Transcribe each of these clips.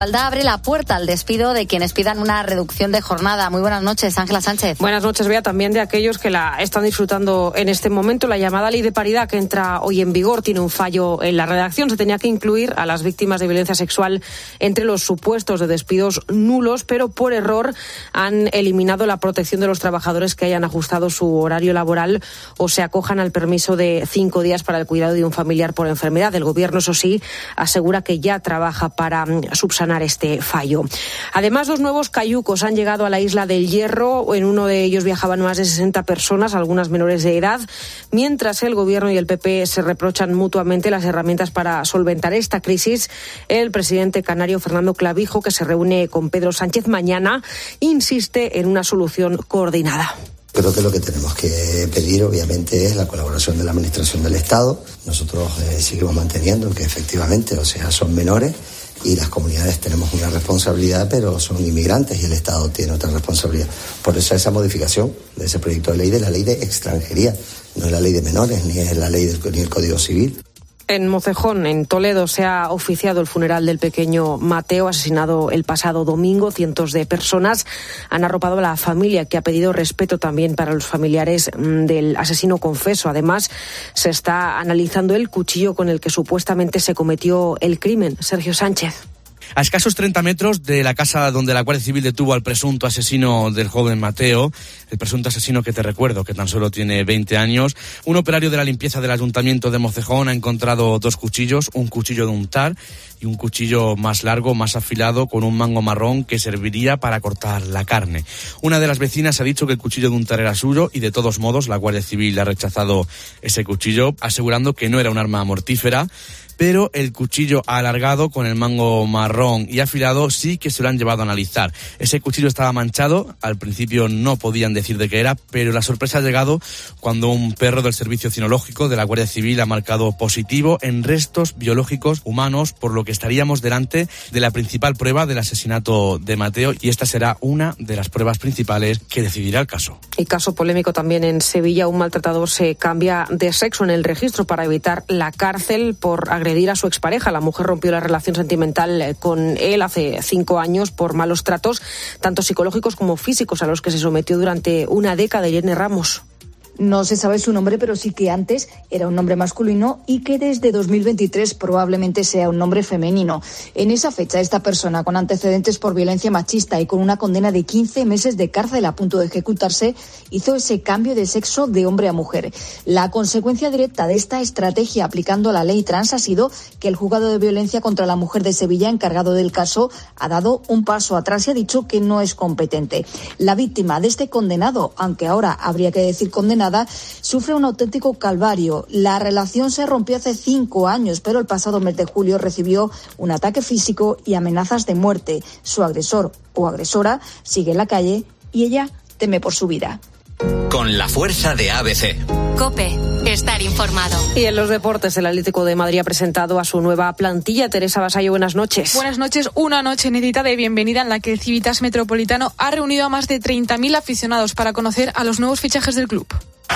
Igualdad abre la puerta al despido de quienes pidan una reducción de jornada. Muy buenas noches, Ángela Sánchez. Buenas noches, Bea, también de aquellos que la están disfrutando en este momento. La llamada ley de paridad que entra hoy en vigor tiene un fallo en la redacción. Se tenía que incluir a las víctimas de violencia sexual entre los supuestos de despidos nulos, pero por error han eliminado la protección de los trabajadores que hayan ajustado su horario laboral o se acojan al permiso de 5 días para el cuidado de un familiar por enfermedad. El Gobierno, eso sí, asegura que ya trabaja para subsanar este fallo. Además, 2 nuevos cayucos han llegado a la isla del Hierro. En uno de ellos viajaban más de 60 personas, algunas menores de edad, mientras el Gobierno y el PP se reprochan mutuamente las herramientas para solventar esta crisis. El presidente canario Fernando Clavijo, que se reúne con Pedro Sánchez mañana, insiste en una solución coordinada. Creo que lo que tenemos que pedir, obviamente, es la colaboración de la Administración del Estado. Nosotros seguimos manteniendo que efectivamente, son menores y las comunidades tenemos una responsabilidad, pero son inmigrantes y el Estado tiene otra responsabilidad. Por eso esa modificación de ese proyecto de ley, de la ley de extranjería, no es la ley de menores, ni es la ley ni el Código Civil. En Mocejón, en Toledo, se ha oficiado el funeral del pequeño Mateo, asesinado el pasado domingo. Cientos de personas han arropado a la familia, que ha pedido respeto también para los familiares del asesino confeso. Además, se está analizando el cuchillo con el que supuestamente se cometió el crimen. Sergio Sánchez. A escasos 30 metros de la casa donde la Guardia Civil detuvo al presunto asesino del joven Mateo, el presunto asesino que te recuerdo, que tan solo tiene 20 años, un operario de la limpieza del Ayuntamiento de Mocejón ha encontrado 2 cuchillos, un cuchillo de untar y un cuchillo más largo, más afilado, con un mango marrón que serviría para cortar la carne. Una de las vecinas ha dicho que el cuchillo de untar era suyo y, de todos modos, la Guardia Civil ha rechazado ese cuchillo, asegurando que no era un arma mortífera. Pero el cuchillo alargado con el mango marrón y afilado sí que se lo han llevado a analizar. Ese cuchillo estaba manchado, al principio no podían decir de qué era, pero la sorpresa ha llegado cuando un perro del Servicio Cinológico de la Guardia Civil ha marcado positivo en restos biológicos humanos, por lo que estaríamos delante de la principal prueba del asesinato de Mateo, y esta será una de las pruebas principales que decidirá el caso. Y caso polémico también en Sevilla. Un maltratador se cambia de sexo en el registro para evitar la cárcel por agredir a su expareja. La mujer rompió la relación sentimental con él hace 5 años por malos tratos, tanto psicológicos como físicos, a los que se sometió durante una década. Irene Ramos. No se sabe su nombre, pero sí que antes era un nombre masculino y que desde 2023 probablemente sea un nombre femenino. En esa fecha, esta persona, con antecedentes por violencia machista y con una condena de 15 meses de cárcel a punto de ejecutarse, hizo ese cambio de sexo de hombre a mujer. La consecuencia directa de esta estrategia aplicando la ley trans ha sido que el juzgado de violencia contra la mujer de Sevilla, encargado del caso, ha dado un paso atrás y ha dicho que no es competente. La víctima de este condenado, aunque ahora habría que decir condenada, sufre un auténtico calvario. La relación se rompió hace 5 años, pero el pasado mes de julio recibió un ataque físico y amenazas de muerte. Su agresor o agresora sigue en la calle y ella teme por su vida. Con la fuerza de ABC. COPE. Estar informado. Y en los deportes, el Atlético de Madrid ha presentado a su nueva plantilla. Teresa Basayo, buenas noches. Buenas noches. Una noche inédita de bienvenida en la que el Civitas Metropolitano ha reunido a más de 30.000 aficionados para conocer a los nuevos fichajes del club.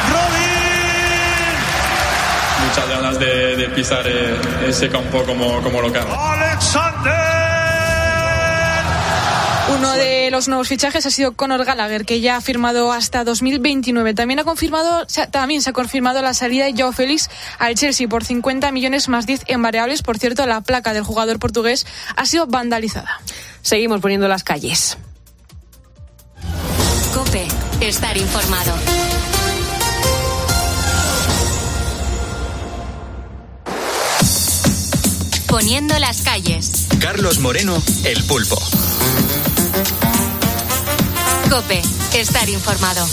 Muchas ganas de pisar ese campo como local. Uno de los nuevos fichajes ha sido Conor Gallagher, que ya ha firmado hasta 2029. También se ha confirmado la salida de Joao Félix al Chelsea por 50 millones más 10 en variables. Por cierto, la placa del jugador portugués ha sido vandalizada. Seguimos poniendo las calles. COPE. Estar informado. Poniendo las calles. Carlos Moreno, El Pulpo. COPE. Estar informado.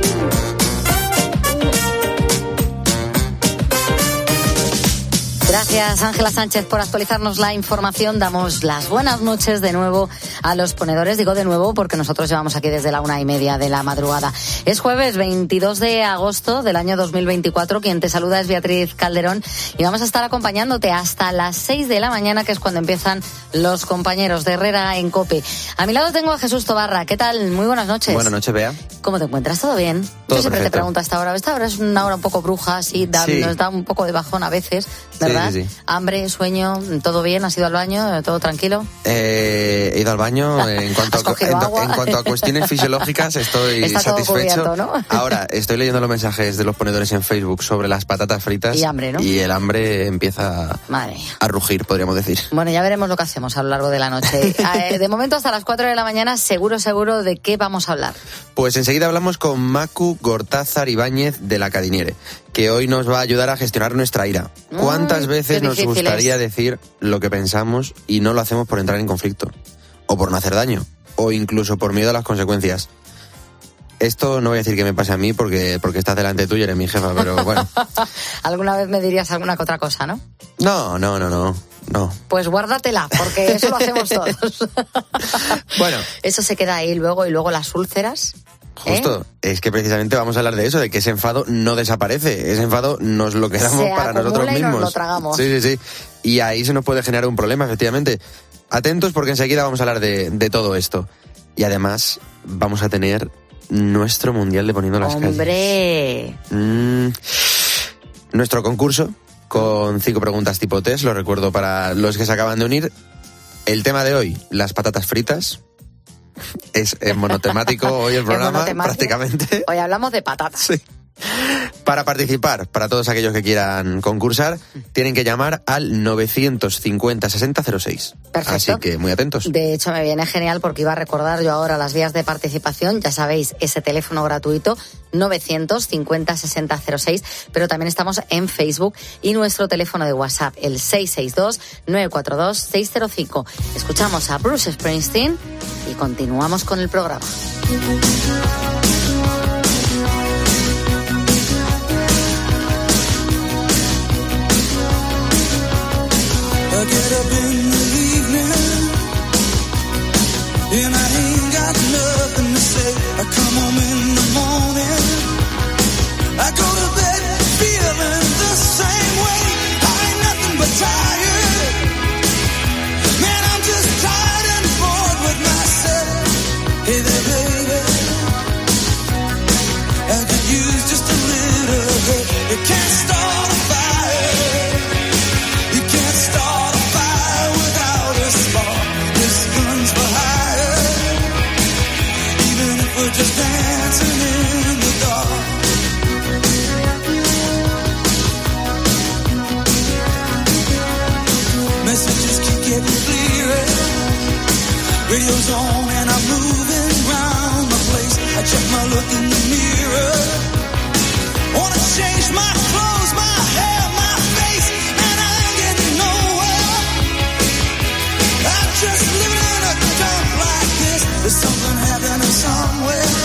Tras Gracias, Ángela Sánchez, por actualizarnos la información. Damos las buenas noches de nuevo a los ponedores. Digo de nuevo porque nosotros llevamos aquí desde la 1:30 de la madrugada. Es jueves 22 de agosto del año 2024. Quien te saluda es Beatriz Calderón y vamos a estar acompañándote hasta las 6 de la mañana, que es cuando empiezan los compañeros de Herrera en COPE. A mi lado tengo a Jesús Tobarra. ¿Qué tal? Muy buenas noches. Buenas noches, Bea. ¿Cómo te encuentras? ¿Todo bien? Todo Yo siempre perfecto. te pregunto a esta hora. Esta hora es una hora un poco bruja, así, nos da un poco de bajón a veces, ¿verdad? Sí. Hambre, sueño, ¿todo bien? ¿Has ido al baño? ¿Todo tranquilo? He ido al baño. En cuanto a cuestiones fisiológicas estoy Está todo satisfecho. cubierto, ¿no? Ahora, estoy leyendo los mensajes de los ponedores en Facebook sobre las patatas fritas. Y hambre, ¿no? Y el hambre empieza a rugir, podríamos decir. Bueno, ya veremos lo que hacemos a lo largo de la noche. De momento, hasta las 4 de la mañana, seguro de qué vamos a hablar. Pues enseguida hablamos con Macu Gortázar Ibáñez de la Cadiniere, que hoy nos va a ayudar a gestionar nuestra ira. ¿Cuántas veces nos gustaría decir lo que pensamos y no lo hacemos por entrar en conflicto? O por no hacer daño, o incluso por miedo a las consecuencias. Esto no voy a decir que me pase a mí porque estás delante tuyo, eres mi jefa, pero bueno. ¿Alguna vez me dirías alguna que otra cosa, no? No. Pues guárdatela, porque eso lo hacemos todos. Bueno. Eso se queda ahí luego, y luego las úlceras. Justo, es que precisamente vamos a hablar de eso, de que ese enfado no desaparece, ese enfado nos lo quedamos para nosotros mismos. Nos lo tragamos. Sí. Y ahí se nos puede generar un problema, efectivamente. Atentos, porque enseguida vamos a hablar de todo esto. Y además vamos a tener nuestro Mundial de Poniendo las Calles. ¡Hombre! Nuestro concurso con 5 preguntas tipo test, lo recuerdo para los que se acaban de unir. El tema de hoy, las patatas fritas. Es monotemático hoy el programa, prácticamente. Hoy hablamos de patatas. Sí. Para participar, para todos aquellos que quieran concursar, tienen que llamar al 950 60 06. Perfecto. Así que muy atentos. De hecho, me viene genial porque iba a recordar yo ahora las vías de participación. Ya sabéis, ese teléfono gratuito 950 60 06, pero también estamos en Facebook y nuestro teléfono de WhatsApp, el 662 942 605. Escuchamos a Bruce Springsteen y continuamos con el programa. I get up in the evening and I ain't got nothing to say. I come home in the morning, I go to bed feeling the same way. I ain't nothing but tired, man, I'm just tired and bored with myself. Hey there, baby, I could use just a little help. You can't start a fire, you can't start a fire without a spark. This gun's for hire, even if we're just dancing in the dark. Messages keep getting clearer, radio's on and I'm moving round the place. I check my look in the mirror, wanna change my clothes, my hair, my face, and I ain't getting nowhere. I'm just living in a dump like this. There's something happening somewhere.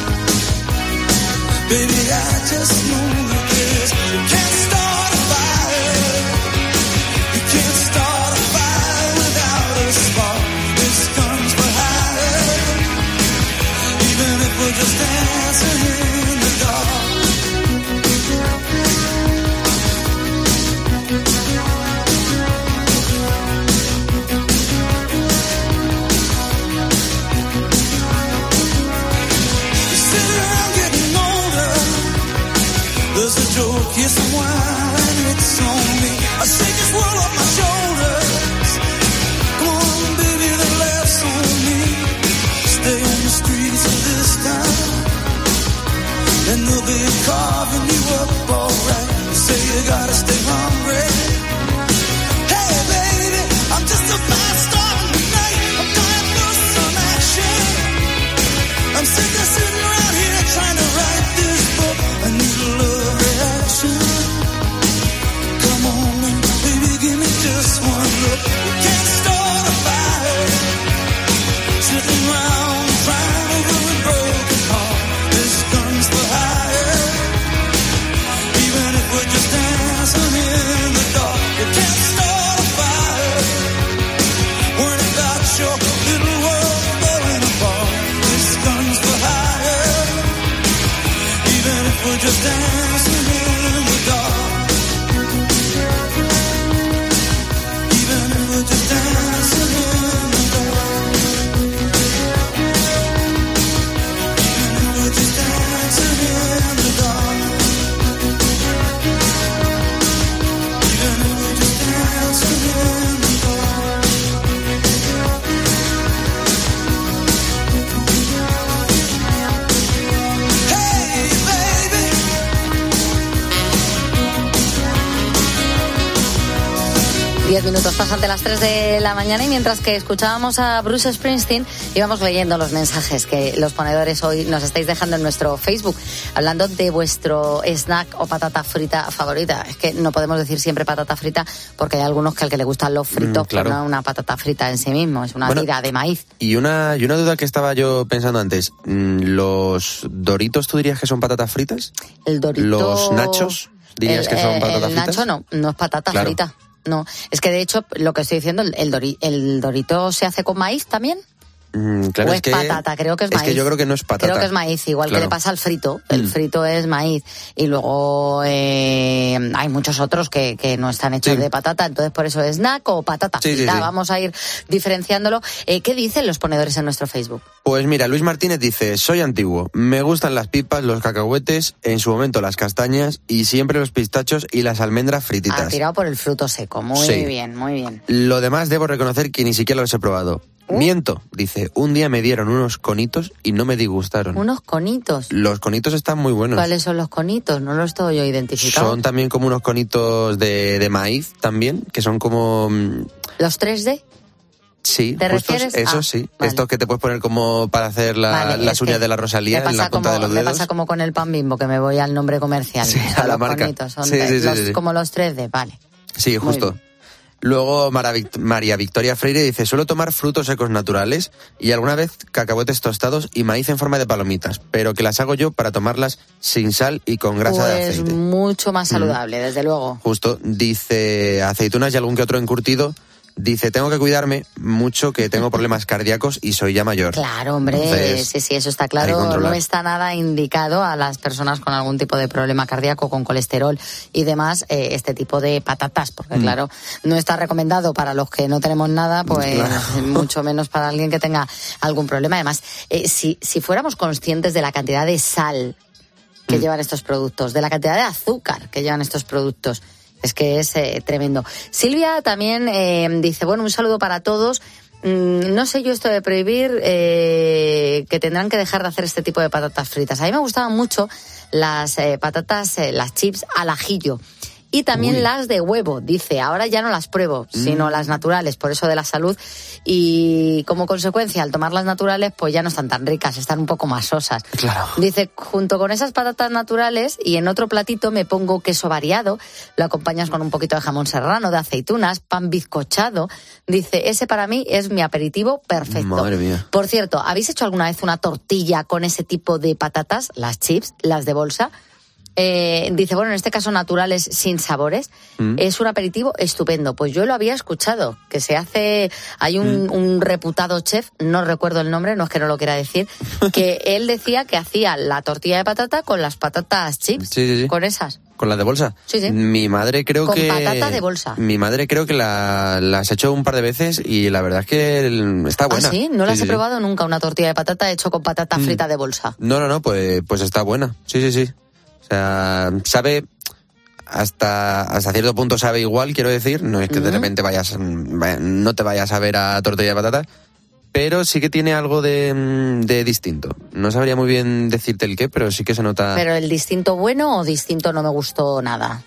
Baby, I just know it is. You can't start a fire, you can't start a fire without a spark. This comes for hire, even if we're just dancing in the dark. There's a joke here somewhere and it's on me. I shake this world off my shoulders. Come on, baby, the laughs on me. Stay on the streets of this town, and they'll be carving you up alright. You say you gotta stay hungry. Hey, baby, I'm just about starting tonight. I'm dying for some action. I'm sick of sitting around here trying to write this book. I need a love reaction. Come on, baby, give me dancing in the dark, even if we're just dancing in the dark, even if we're just dancing in the dark, even if we're just dancing in the dark. Hey baby, 10 minutos pasan de las 3 de la mañana y mientras que escuchábamos a Bruce Springsteen íbamos leyendo los mensajes que los ponedores hoy nos estáis dejando en nuestro Facebook, hablando de vuestro snack o patata frita favorita. Es que no podemos decir siempre patata frita porque hay algunos que al que le gustan los fritos, claro. pues no una patata frita en sí mismo, es una tira de maíz. Y una duda que estaba yo pensando antes, ¿los Doritos tú dirías que son patatas fritas? El Dorito... ¿Los nachos dirías que son patatas fritas? El nacho no es patata frita. No, es que de hecho lo que estoy diciendo, el Dorito se hace con maíz también. Claro, o es es que patata, creo que es maíz. Es que yo creo que no es patata. Creo que es maíz, igual Claro. que le pasa al frito. El frito es maíz. Y luego hay muchos otros que no están hechos de patata, entonces por eso es snack o patata frita. Sí. Vamos a ir diferenciándolo. ¿Qué dicen los ponedores en nuestro Facebook? Pues mira, Luis Martínez dice, soy antiguo, me gustan las pipas, los cacahuetes, en su momento las castañas y siempre los pistachos y las almendras frititas. Ha tirado por el fruto seco. Muy bien, muy bien. Lo demás debo reconocer que ni siquiera los he probado. Miento, dice, un día me dieron unos conitos y no me disgustaron. Unos conitos. Los conitos están muy buenos. ¿Cuáles son los conitos? No los estoy yo identificando. Son también como unos conitos de maíz también, que son como... ¿Los 3D? Sí, ¿Te refieres? Esos sí. Vale. Estos que te puedes poner como para hacer las uñas de la Rosalía en la punta de los Me dedos. pasa como con el pan Bimbo, que me voy al nombre comercial. Sí, O sea, a la los marca. conitos son Sí, sí. como los 3D, vale. Sí, justo. Muy Luego María Victoria Freire dice, suelo tomar frutos secos naturales y alguna vez cacahuetes tostados y maíz en forma de palomitas, pero que las hago yo para tomarlas sin sal y con grasa de aceite. Pues mucho más saludable, desde luego. Justo, dice aceitunas y algún que otro encurtido. Dice, tengo que cuidarme mucho, que tengo problemas cardíacos y soy ya mayor. Claro, hombre, Entonces, sí, eso está hay que claro. controlar. No está nada indicado a las personas con algún tipo de problema cardíaco, con colesterol y demás, este tipo de patatas, porque claro, no está recomendado para los que no tenemos nada, pues mucho menos para alguien que tenga algún problema. Además, si fuéramos conscientes de la cantidad de sal que llevan estos productos, de la cantidad de azúcar que llevan estos productos, es que es tremendo. Silvia también dice, bueno, un saludo para todos. No sé yo esto de prohibir que tendrán que dejar de hacer este tipo de patatas fritas. A mí me gustaban mucho las patatas, las chips al ajillo. Y también las de huevo, dice, ahora ya no las pruebo, sino las naturales, por eso de la salud. Y como consecuencia, al tomar las naturales, pues ya no están tan ricas, están un poco más sosas. Claro. Dice, junto con esas patatas naturales y en otro platito me pongo queso variado, lo acompañas con un poquito de jamón serrano, de aceitunas, pan bizcochado. Dice, ese para mí es mi aperitivo perfecto. Madre mía. Por cierto, ¿habéis hecho alguna vez una tortilla con ese tipo de patatas, las chips, las de bolsa? Dice, bueno, en este caso naturales sin sabores, es un aperitivo estupendo. Pues yo lo había escuchado, que se hace, hay un reputado chef, no recuerdo el nombre, no es que no lo quiera decir, que él decía que hacía la tortilla de patata con las patatas chips, Sí. con esas. ¿Con las de bolsa? Sí. Mi madre creo Con que... patata de bolsa. Mi madre creo que las ha hecho un par de veces y la verdad es que está buena. ¿Ah, sí? No las he Sí. probado nunca, una tortilla de patata hecho con patata frita de bolsa. No, pues está buena. Sí. O sea, sabe, hasta cierto punto sabe igual, quiero decir. No es que de repente no te vayas a ver a tortilla de patata, pero sí que tiene algo de distinto. No sabría muy bien decirte el qué, pero sí que se nota... ¿Pero el distinto bueno o distinto no me gustó nada?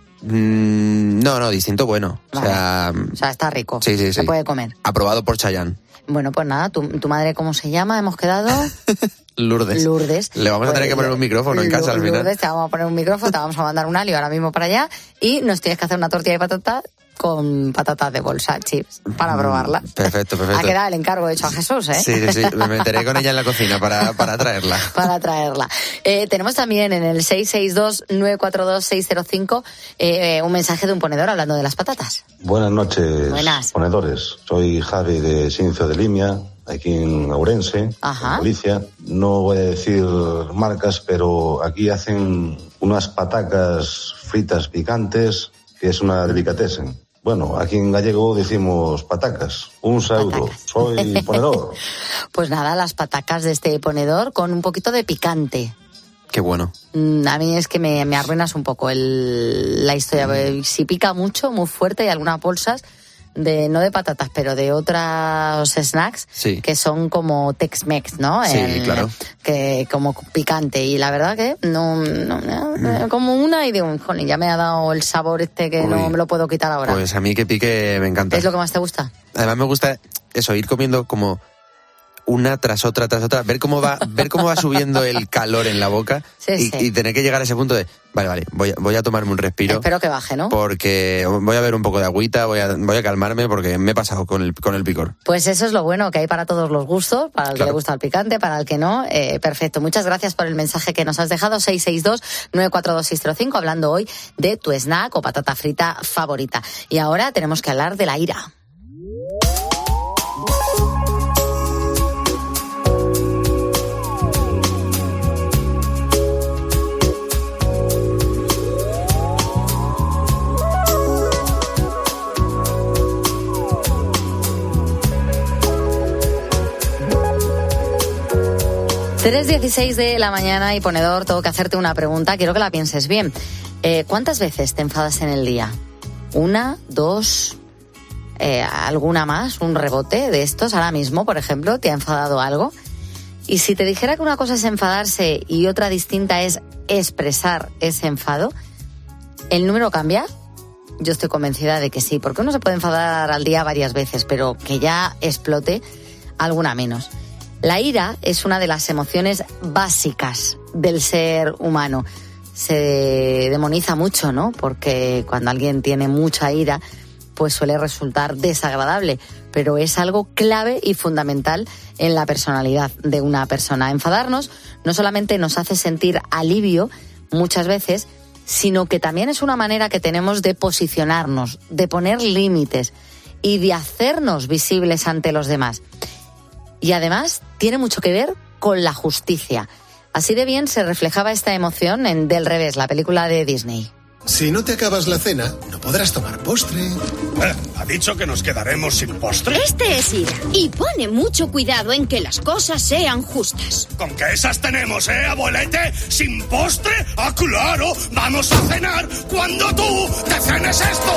No, distinto bueno. Vale. O sea, está rico. Sí. Se puede comer. Aprobado por Chayanne. Bueno, pues nada, ¿tu madre cómo se llama? ¿Hemos quedado? Lourdes. Le vamos a tener que poner un micrófono en casa al final. Lourdes, te vamos a poner un micrófono, te vamos a mandar un alio ahora mismo para allá y nos tienes que hacer una tortilla de patata con patatas de bolsa, chips, para probarla. Perfecto. Ha quedado el encargo hecho a Jesús, ¿eh? Sí, me meteré con ella en la cocina para traerla. Para traerla. Tenemos también en el 662-942-605 un mensaje de un ponedor hablando de las patatas. Buenas noches, Buenas. ponedores. Soy Javi de Sincio de Limia, aquí en Ourense, Ajá. en Galicia. No voy a decir marcas, pero aquí hacen unas patacas fritas picantes, que es una delicatessen. Bueno, aquí en gallego decimos patacas. Un saludo. Soy ponedor. Pues nada, las patacas de este ponedor con un poquito de picante. Qué bueno. A mí es que me arruinas un poco la historia. Si pica mucho, muy fuerte, hay algunas bolsas no de patatas, pero de otros snacks que son como Tex-Mex, ¿no? Sí, claro. Que como picante. Y la verdad que no como una y de un jolín, ya me ha dado el sabor que no me lo puedo quitar ahora. Pues a mí que pique me encanta. ¿Es lo que más te gusta? Además me gusta eso, ir comiendo como una tras otra, ver cómo va subiendo el calor en la boca y tener que llegar a ese punto de vale, voy a tomarme un respiro. Espero que baje, ¿no? Porque voy a beber un poco de agüita, voy a calmarme porque me he pasado con el picor. Pues eso es lo bueno, que hay para todos los gustos, para el que le gusta el picante, para el que no. Perfecto, muchas gracias por el mensaje que nos has dejado, 662-942-605, hablando hoy de tu snack o patata frita favorita. Y ahora tenemos que hablar de la ira. Tres 3:16 de la mañana y ponedor, tengo que hacerte una pregunta, quiero que la pienses bien. ¿Cuántas veces te enfadas en el día? ¿Una, dos, alguna más? ¿Un rebote de estos? Ahora mismo, por ejemplo, ¿te ha enfadado algo? Y si te dijera que una cosa es enfadarse y otra distinta es expresar ese enfado, ¿el número cambia? Yo estoy convencida de que sí, porque uno se puede enfadar al día varias veces, pero que ya explote alguna menos. La ira es una de las emociones básicas del ser humano. Se demoniza mucho, ¿no? Porque cuando alguien tiene mucha ira, pues suele resultar desagradable, pero es algo clave y fundamental en la personalidad de una persona. Enfadarnos no solamente nos hace sentir alivio muchas veces, sino que también es una manera que tenemos de posicionarnos, de poner límites y de hacernos visibles ante los demás. Y además tiene mucho que ver con la justicia. Así de bien se reflejaba esta emoción en Del Revés, la película de Disney. Si no te acabas la cena, no podrás tomar postre. ¿Ha dicho que nos quedaremos sin postre? Este es Ira, y pone mucho cuidado en que las cosas sean justas. ¿Con qué esas tenemos, abuelete? ¿Sin postre? ¡Ah, claro! ¡Vamos a cenar cuando tú te cenes esto!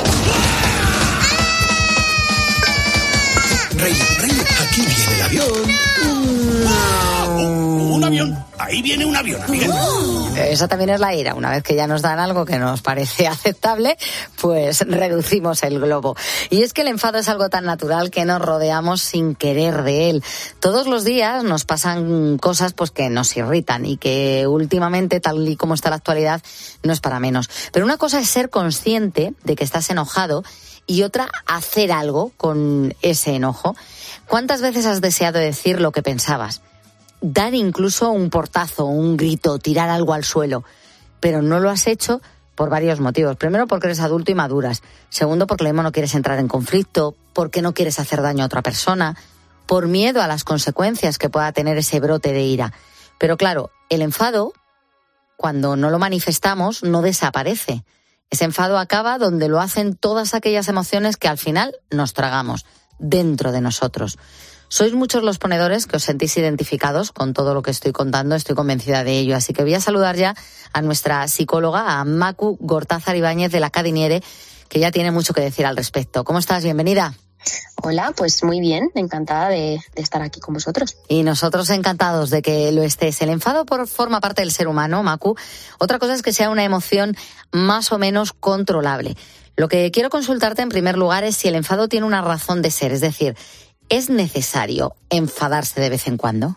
Rey, aquí viene el avión. Un avión. Ahí viene un avión. Esa también es la ira. Una vez que ya nos dan algo que nos parece aceptable, pues reducimos el globo. Y es que el enfado es algo tan natural que nos rodeamos sin querer de él. Todos los días nos pasan cosas pues que nos irritan y que últimamente, tal y como está la actualidad, no es para menos. Pero una cosa es ser consciente de que estás enojado y otra, hacer algo con ese enojo. ¿Cuántas veces has deseado decir lo que pensabas? Dar incluso un portazo, un grito, tirar algo al suelo. Pero no lo has hecho por varios motivos. Primero, porque eres adulto y maduras. Segundo, porque lo mismo no quieres entrar en conflicto, porque no quieres hacer daño a otra persona, por miedo a las consecuencias que pueda tener ese brote de ira. Pero claro, el enfado, cuando no lo manifestamos, no desaparece. Ese enfado acaba donde lo hacen todas aquellas emociones que al final nos tragamos, dentro de nosotros. Sois muchos los ponedores que os sentís identificados con todo lo que estoy contando, estoy convencida de ello. Así que voy a saludar ya a nuestra psicóloga, a Macu Gortázar Ibáñez de la Cadiniere, que ya tiene mucho que decir al respecto. ¿Cómo estás? Bienvenida. Hola, pues muy bien, encantada de estar aquí con vosotros. Y nosotros encantados de que lo estés. El enfado forma parte del ser humano, Macu. Otra cosa es que sea una emoción más o menos controlable. Lo que quiero consultarte en primer lugar es si el enfado tiene una razón de ser, es decir, ¿es necesario enfadarse de vez en cuando?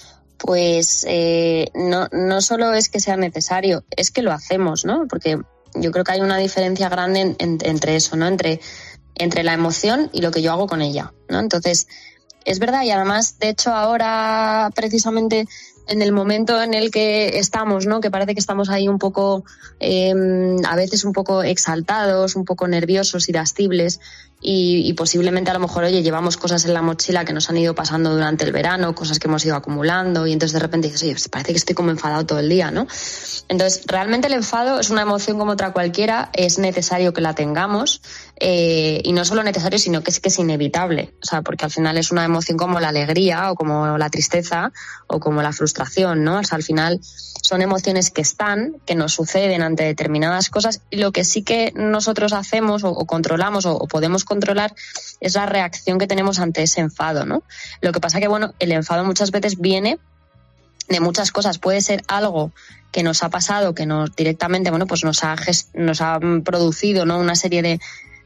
Pues no solo es que sea necesario, es que lo hacemos, ¿no? Porque yo creo que hay una diferencia grande entre eso, ¿no? Entre la emoción y lo que yo hago con ella, ¿no? Entonces, es verdad, y además, de hecho, ahora precisamente en el momento en el que estamos, ¿no? Que parece que estamos ahí un poco, a veces un poco exaltados, un poco nerviosos, irascibles, y posiblemente a lo mejor, oye, llevamos cosas en la mochila que nos han ido pasando durante el verano, cosas que hemos ido acumulando, y entonces de repente dices, oye, parece que estoy como enfadado todo el día, ¿no? Entonces, realmente el enfado es una emoción como otra cualquiera, es necesario que la tengamos, y no solo necesario, sino que es inevitable, o sea, porque al final es una emoción como la alegría, o como la tristeza, o como la frustración, ¿no? O sea, al final son emociones que están, que nos suceden ante determinadas cosas, y lo que sí que nosotros hacemos o controlamos o podemos controlar es la reacción que tenemos ante ese enfado, ¿no? Lo que pasa que, bueno, el enfado muchas veces viene de muchas cosas. Puede ser algo que nos ha pasado, que nos directamente, bueno, pues nos ha producido, ¿no? Una serie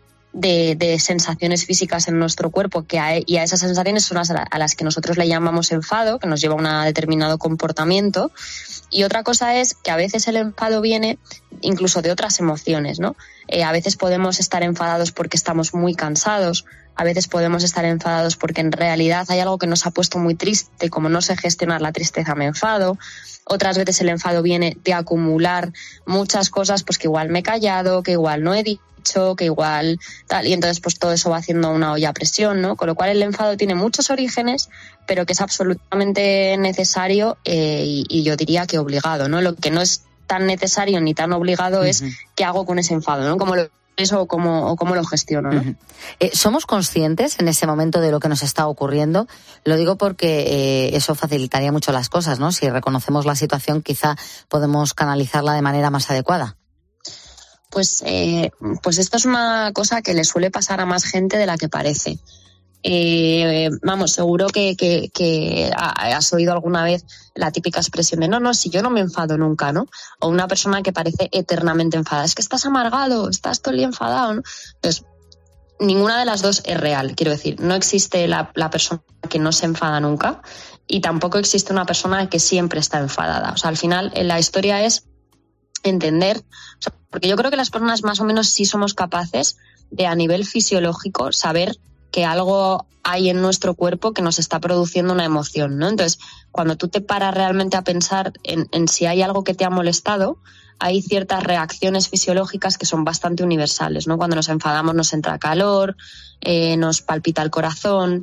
de sensaciones físicas en nuestro cuerpo y a esas sensaciones son a las que nosotros le llamamos enfado, que nos lleva a un determinado comportamiento. Y otra cosa es que a veces el enfado viene incluso de otras emociones, ¿no? A veces podemos estar enfadados porque estamos muy cansados, a veces podemos estar enfadados porque en realidad hay algo que nos ha puesto muy triste y como no sé gestionar la tristeza me enfado. Otras veces el enfado viene de acumular muchas cosas, pues que igual me he callado, que igual no he dicho, que igual tal, y entonces pues todo eso va haciendo una olla a presión, ¿no? Con lo cual el enfado tiene muchos orígenes, pero que es absolutamente necesario y yo diría que obligado, ¿no? Lo que no es tan necesario ni tan obligado es qué hago con ese enfado, ¿no? Cómo lo gestiono, ¿no? ¿Somos conscientes en ese momento de lo que nos está ocurriendo? Lo digo porque eso facilitaría mucho las cosas, ¿no? Si reconocemos la situación, quizá podemos canalizarla de manera más adecuada. Pues esto es una cosa que le suele pasar a más gente de la que parece. Vamos, seguro que has oído alguna vez la típica expresión de no, si yo no me enfado nunca, ¿no? O una persona que parece eternamente enfadada. Es que estás amargado, estás todo el día enfadado, ¿no? Entonces, ninguna de las dos es real, quiero decir. No existe la persona que no se enfada nunca y tampoco existe una persona que siempre está enfadada. O sea, al final, la historia es entender, o sea, porque yo creo que las personas más o menos sí somos capaces de, a nivel fisiológico, saber que algo hay en nuestro cuerpo que nos está produciendo una emoción, ¿no? Entonces, cuando tú te paras realmente a pensar en si hay algo que te ha molestado, hay ciertas reacciones fisiológicas que son bastante universales, ¿no? Cuando nos enfadamos nos entra calor, nos palpita el corazón,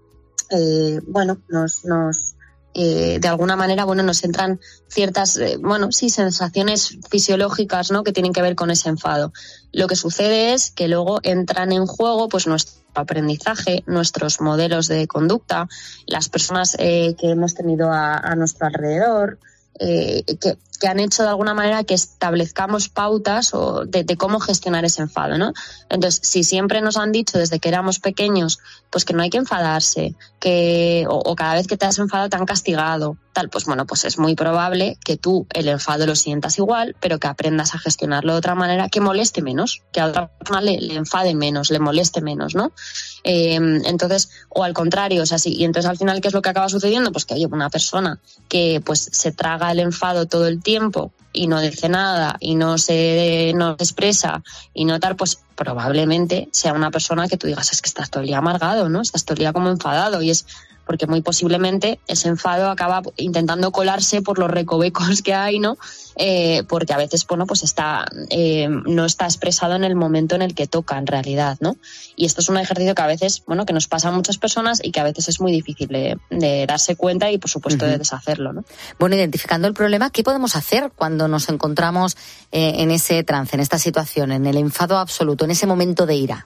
de alguna manera, nos entran ciertas, sensaciones fisiológicas, ¿no? Que tienen que ver con ese enfado. Lo que sucede es que luego entran en juego, pues, nuestro aprendizaje, nuestros modelos de conducta, las personas que hemos tenido a nuestro alrededor, que han hecho de alguna manera que establezcamos pautas o de cómo gestionar ese enfado, ¿no? Entonces, si siempre nos han dicho desde que éramos pequeños, pues que no hay que enfadarse, o cada vez que te has enfadado te han castigado, tal, pues pues es muy probable que tú el enfado lo sientas igual, pero que aprendas a gestionarlo de otra manera que moleste menos, que a otra persona le enfade menos, le moleste menos, ¿no? Entonces, o al contrario, o sea, sí, y entonces al final, ¿qué es lo que acaba sucediendo? Pues que hay una persona que pues se traga el enfado todo el tiempo y no dice nada y no expresa y no tal, pues probablemente sea una persona que tú digas, es que estás todo el día amargado, ¿no? Estás todo el día como enfadado, y es porque muy posiblemente ese enfado acaba intentando colarse por los recovecos que hay, ¿no? Porque a veces, pues no está expresado en el momento en el que toca, en realidad, ¿no? Y esto es un ejercicio que a veces, que nos pasa a muchas personas y que a veces es muy difícil de darse cuenta y, por supuesto, de deshacerlo, ¿no? Bueno, identificando el problema, ¿qué podemos hacer cuando nos encontramos en ese trance, en esta situación, en el enfado absoluto, en ese momento de ira?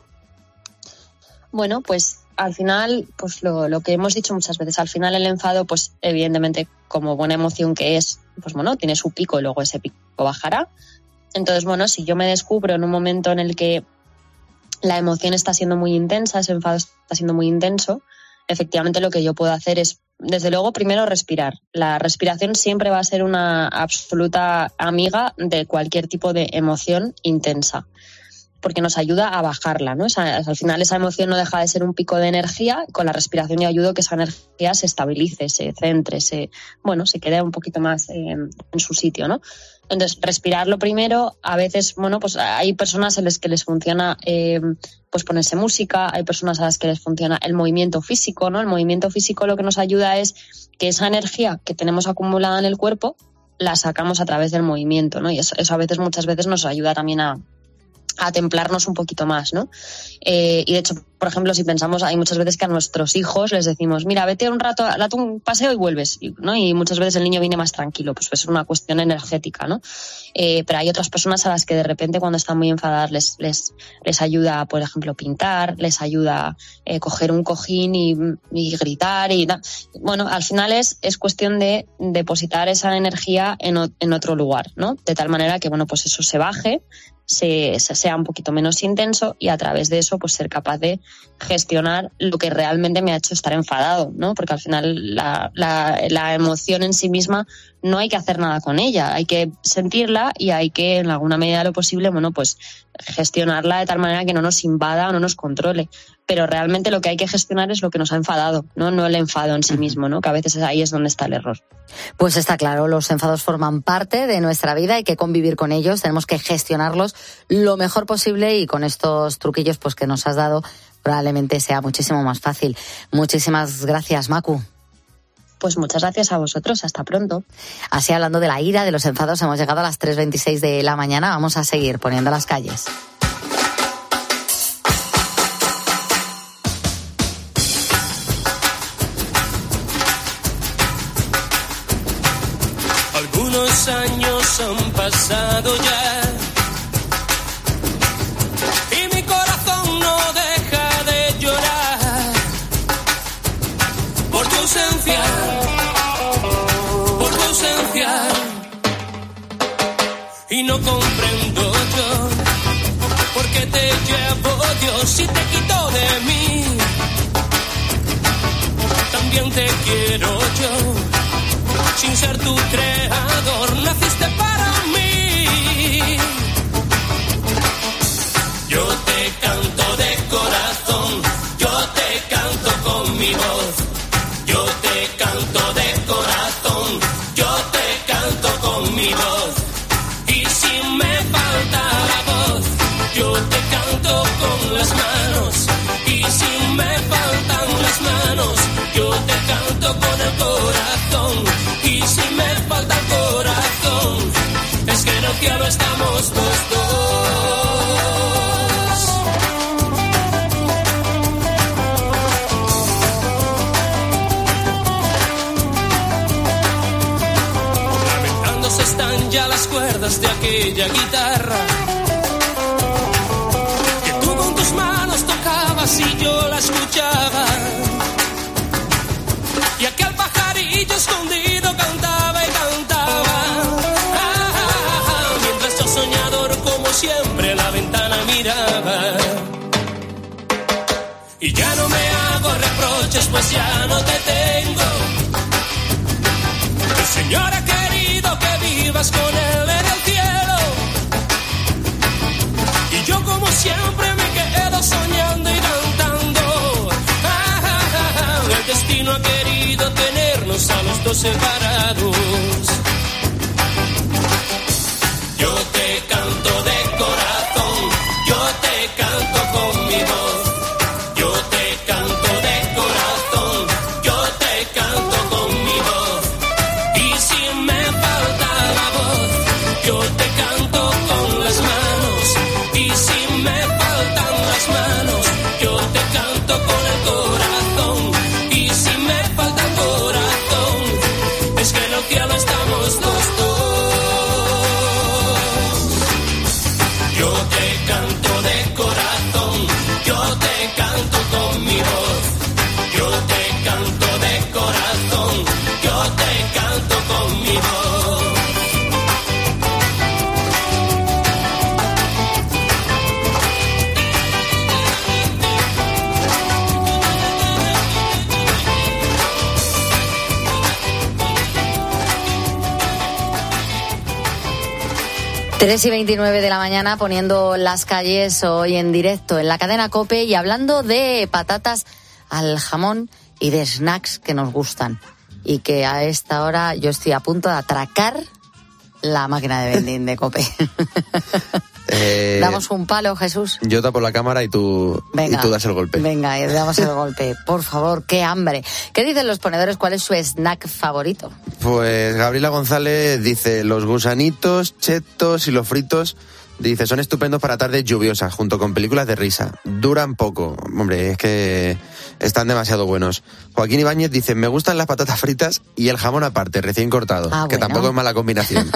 Bueno, pues al final, pues lo que hemos dicho muchas veces, al final el enfado, pues evidentemente, como buena emoción que es, pues tiene su pico y luego ese pico bajará. Entonces, si yo me descubro en un momento en el que la emoción está siendo muy intensa, ese enfado está siendo muy intenso, efectivamente lo que yo puedo hacer es, desde luego, primero respirar. La respiración siempre va a ser una absoluta amiga de cualquier tipo de emoción intensa, porque nos ayuda a bajarla, ¿no? Al final esa emoción no deja de ser un pico de energía, con la respiración yo ayudo a que esa energía se estabilice, se centre, se quede un poquito más en su sitio, ¿no? Entonces, respirar lo primero. A veces, bueno, pues hay personas a las que les funciona pues ponerse música, hay personas a las que les funciona el movimiento físico, ¿no? El movimiento físico lo que nos ayuda es que esa energía que tenemos acumulada en el cuerpo la sacamos a través del movimiento, ¿no? Y eso a veces, muchas veces nos ayuda también a templarnos un poquito más, ¿no? Y de hecho, por ejemplo, si pensamos, hay muchas veces que a nuestros hijos les decimos, mira, vete un rato, date un paseo y vuelves, ¿no? Y muchas veces el niño viene más tranquilo, pues es una cuestión energética, ¿no? Pero hay otras personas a las que de repente cuando están muy enfadadas les ayuda, por ejemplo, pintar, les ayuda coger un cojín y gritar y bueno, al final es cuestión de depositar esa energía en otro lugar, ¿no? De tal manera que, bueno, pues eso se baje, sea un poquito menos intenso y a través de eso pues ser capaz de gestionar lo que realmente me ha hecho estar enfadado, ¿no? Porque al final la emoción en sí misma no hay que hacer nada con ella, hay que sentirla y hay que en alguna medida de lo posible, bueno, pues gestionarla de tal manera que no nos invada o no nos controle. Pero realmente lo que hay que gestionar es lo que nos ha enfadado, no el enfado en sí mismo, ¿no? Que a veces ahí es donde está el error. Pues está claro, los enfados forman parte de nuestra vida, hay que convivir con ellos, tenemos que gestionarlos lo mejor posible y con estos truquillos pues que nos has dado probablemente sea muchísimo más fácil. Muchísimas gracias, Macu. Pues muchas gracias a vosotros, hasta pronto. Así, hablando de la ira, de los enfados, hemos llegado a las 3:26 de la mañana, vamos a seguir poniendo las calles. Algunos años han pasado ya y mi corazón no deja de llorar por tu ausencia, y no comprendo yo por qué te llevo Dios y te quito de mí. También te quiero yo. Sin ser tu creador, naciste para mí. Yo te canto de corazón, yo te canto con mi voz. Yo te canto de corazón, yo te canto con mi voz. Y si me falta la voz, yo te canto con las manos. Y si me faltan las manos, yo te canto con el corazón. Y si me falta el corazón, es que en el cielo estamos los dos. Lamentándose están ya las cuerdas de aquella guitarra que tú con tus manos tocabas y yo la escuchaba. Y aquel pajarillo escondido cantaba y cantaba. Mientras yo soñador como siempre la ventana miraba. Y ya no me hago reproches pues ya no te tengo. El Señor ha querido que vivas con Él en el cielo. Y yo como siempre me quedo soñando y cantando. El destino ha querido tenernos a los dos separados. Yo te canto de corazón, yo te canto con mi voz. Yo te canto de corazón, yo te canto con mi voz. Y si me falta la voz, yo te canto con las manos. Y si me faltan las manos, yo te canto con el corazón. Y si me falta el corazón, es que en el cielo estamos los dos. Yo te canto de corazón, yo te canto con mi voz. Yo te canto de corazón, yo te canto con mi voz. Tres y 29 de la mañana poniendo las calles hoy en directo en la cadena COPE y hablando de patatas al jamón y de snacks que nos gustan y que a esta hora yo estoy a punto de atracar la máquina de vending de COPE. Damos un palo, Jesús. Yo tapo la cámara y tú das el golpe. Venga, y damos el golpe. Por favor, qué hambre. ¿Qué dicen los ponedores? ¿Cuál es su snack favorito? Pues Gabriela González dice, los gusanitos, chetos y los fritos, dice, son estupendos para tardes lluviosas, junto con películas de risa. Duran poco. Hombre, es que están demasiado buenos. Joaquín Ibáñez dice, me gustan las patatas fritas y el jamón aparte, recién cortado. Que tampoco es mala combinación.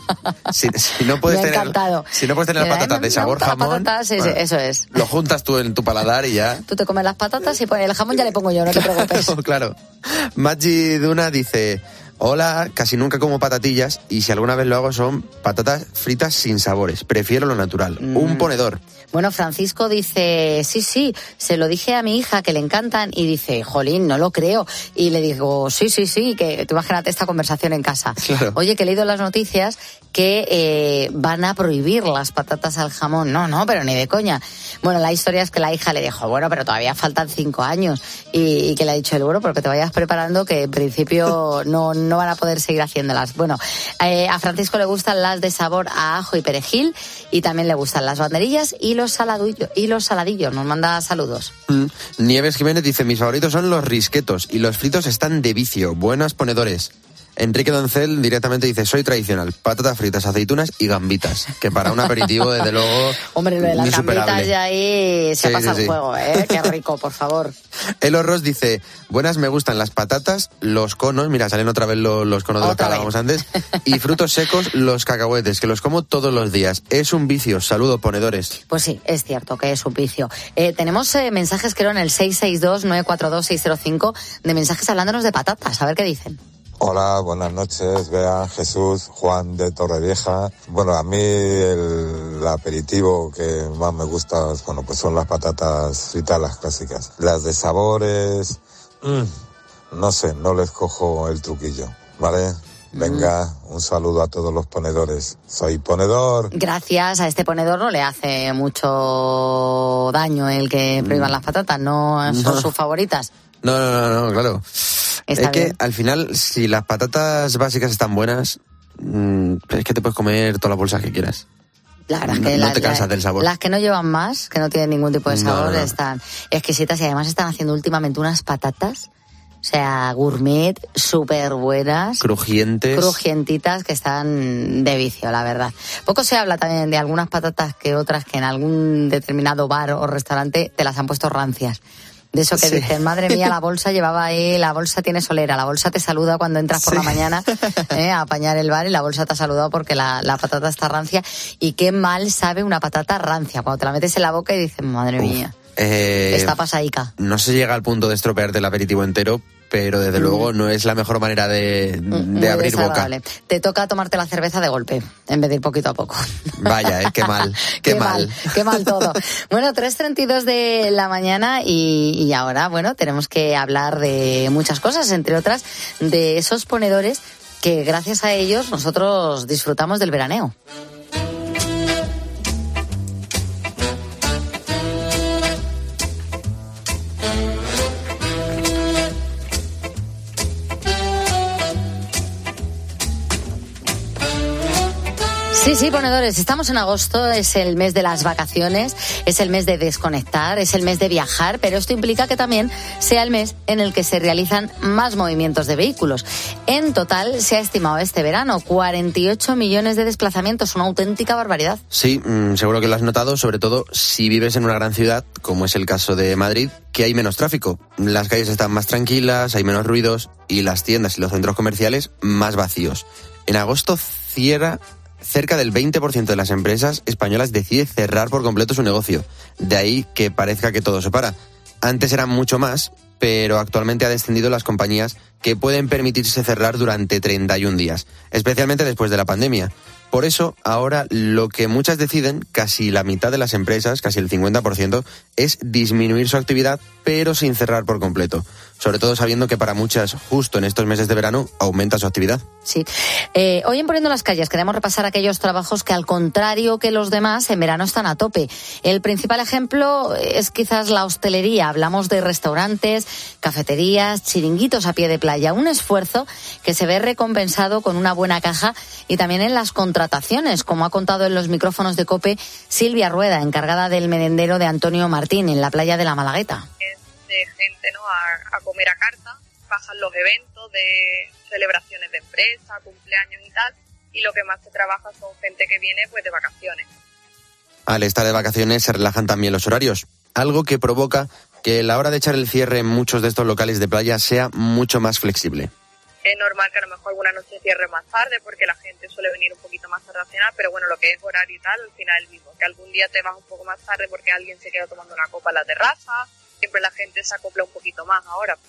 si no puedes tener las patatas de sabor jamón, patatas, bueno, eso es. Lo juntas tú en tu paladar y ya. Tú te comes las patatas y el jamón ya le pongo yo, no te preocupes. Claro. Maggi Duna dice, hola, casi nunca como patatillas y si alguna vez lo hago son patatas fritas sin sabores. Prefiero lo natural. Un ponedor. Bueno, Francisco dice, sí, se lo dije a mi hija que le encantan y dice, jolín, no lo creo. Y le digo, sí, que tú imagínate esta conversación en casa. Claro. Oye, que he leído en las noticias que van a prohibir las patatas al jamón. No, pero ni de coña. Bueno, la historia es que la hija le dijo, bueno, pero todavía faltan 5 años. Y que le ha dicho el bueno, porque te vayas preparando que en principio no van a poder seguir haciéndolas. Bueno, a Francisco le gustan las de sabor a ajo y perejil y también le gustan las banderillas y los saladillos. Nos manda saludos. Nieves Jiménez dice, mis favoritos son los risquetos y los fritos están de vicio. Buenos ponedores. Enrique Doncel directamente dice, soy tradicional, patatas fritas, aceitunas y gambitas, que para un aperitivo, desde luego, hombre, lo de las gambitas ya ahí se pasa el juego, qué rico, por favor. Elo Ross dice, buenas, me gustan las patatas, los conos, mira, salen otra vez los conos de los que hablábamos antes, y frutos secos, los cacahuetes, que los como todos los días. Es un vicio, saludos ponedores. Pues sí, es cierto que es un vicio. Tenemos mensajes, creo, en el 662-942-605, de mensajes hablándonos de patatas, a ver qué dicen. Hola, buenas noches, Bea, Jesús, Juan de Torrevieja. Bueno, a mí el aperitivo que más me gusta, bueno, pues son las patatas fritas, las clásicas. Las de sabores, no sé, no les cojo el truquillo, ¿vale? Venga, un saludo a todos los ponedores. Soy ponedor. Gracias, a este ponedor no le hace mucho daño el que prohíban las patatas, no son sus favoritas. No, claro. Está que bien. Al final, si las patatas básicas están buenas, es que te puedes comer todas las bolsas que quieras. La verdad es que no te cansas del sabor. Las que no llevan más, que no tienen ningún tipo de sabor, No. están exquisitas y además están haciendo últimamente unas patatas, o sea, gourmet, súper buenas. Crujientitas que están de vicio, la verdad. Poco se habla también de algunas patatas que otras que en algún determinado bar o restaurante te las han puesto rancias. De eso que dicen, madre mía, la bolsa llevaba ahí, la bolsa tiene solera, la bolsa te saluda cuando entras por la mañana a apañar el bar y la bolsa te ha saludado porque la patata está rancia. Y qué mal sabe una patata rancia, cuando te la metes en la boca y dices, madre mía, está pasaica. No se llega al punto de estropearte el aperitivo entero, pero desde luego no es la mejor manera de abrir boca. Te toca tomarte la cerveza de golpe, en vez de ir poquito a poco. Vaya, qué mal, qué mal. Qué mal todo. Bueno, 3:32 de la mañana y ahora, bueno, tenemos que hablar de muchas cosas, entre otras de esos ponedores que gracias a ellos nosotros disfrutamos del veraneo. Sí, ponedores, estamos en agosto, es el mes de las vacaciones, es el mes de desconectar, es el mes de viajar, pero esto implica que también sea el mes en el que se realizan más movimientos de vehículos. En total se ha estimado este verano 48 millones de desplazamientos, una auténtica barbaridad. Sí, seguro que lo has notado, sobre todo si vives en una gran ciudad, como es el caso de Madrid, que hay menos tráfico. Las calles están más tranquilas, hay menos ruidos y las tiendas y los centros comerciales más vacíos. En agosto cerca del 20% de las empresas españolas decide cerrar por completo su negocio. De ahí que parezca que todo se para. Antes eran mucho más, pero actualmente ha descendido las compañías que pueden permitirse cerrar durante 31 días, especialmente después de la pandemia. Por eso, ahora lo que muchas deciden, casi la mitad de las empresas, casi el 50%, es disminuir su actividad, pero sin cerrar por completo. sobre todo sabiendo que para muchas, justo en estos meses de verano, aumenta su actividad. Sí. Hoy en Poniendo las Calles queremos repasar aquellos trabajos que, al contrario que los demás, en verano están a tope. El principal ejemplo es quizás la hostelería. Hablamos de restaurantes, cafeterías, chiringuitos a pie de playa. Un esfuerzo que se ve recompensado con una buena caja y también en las contrataciones, como ha contado en los micrófonos de COPE Silvia Rueda, encargada del merendero de Antonio Martín en la playa de la Malagueta. Es de gente, ¿no?, a comer a carta, bajan los eventos de celebraciones de empresa, cumpleaños y tal, y lo que más se trabaja son gente que viene pues de vacaciones. Al estar de vacaciones se relajan también los horarios, algo que provoca que la hora de echar el cierre en muchos de estos locales de playa sea mucho más flexible. Es normal que a lo mejor alguna noche cierre más tarde porque la gente suele venir un poquito más tarde a cenar, pero bueno, lo que es horario y tal, al final es el mismo. Que algún día te vas un poco más tarde porque alguien se queda tomando una copa en la terraza, siempre la gente se acopla un poquito más ahora.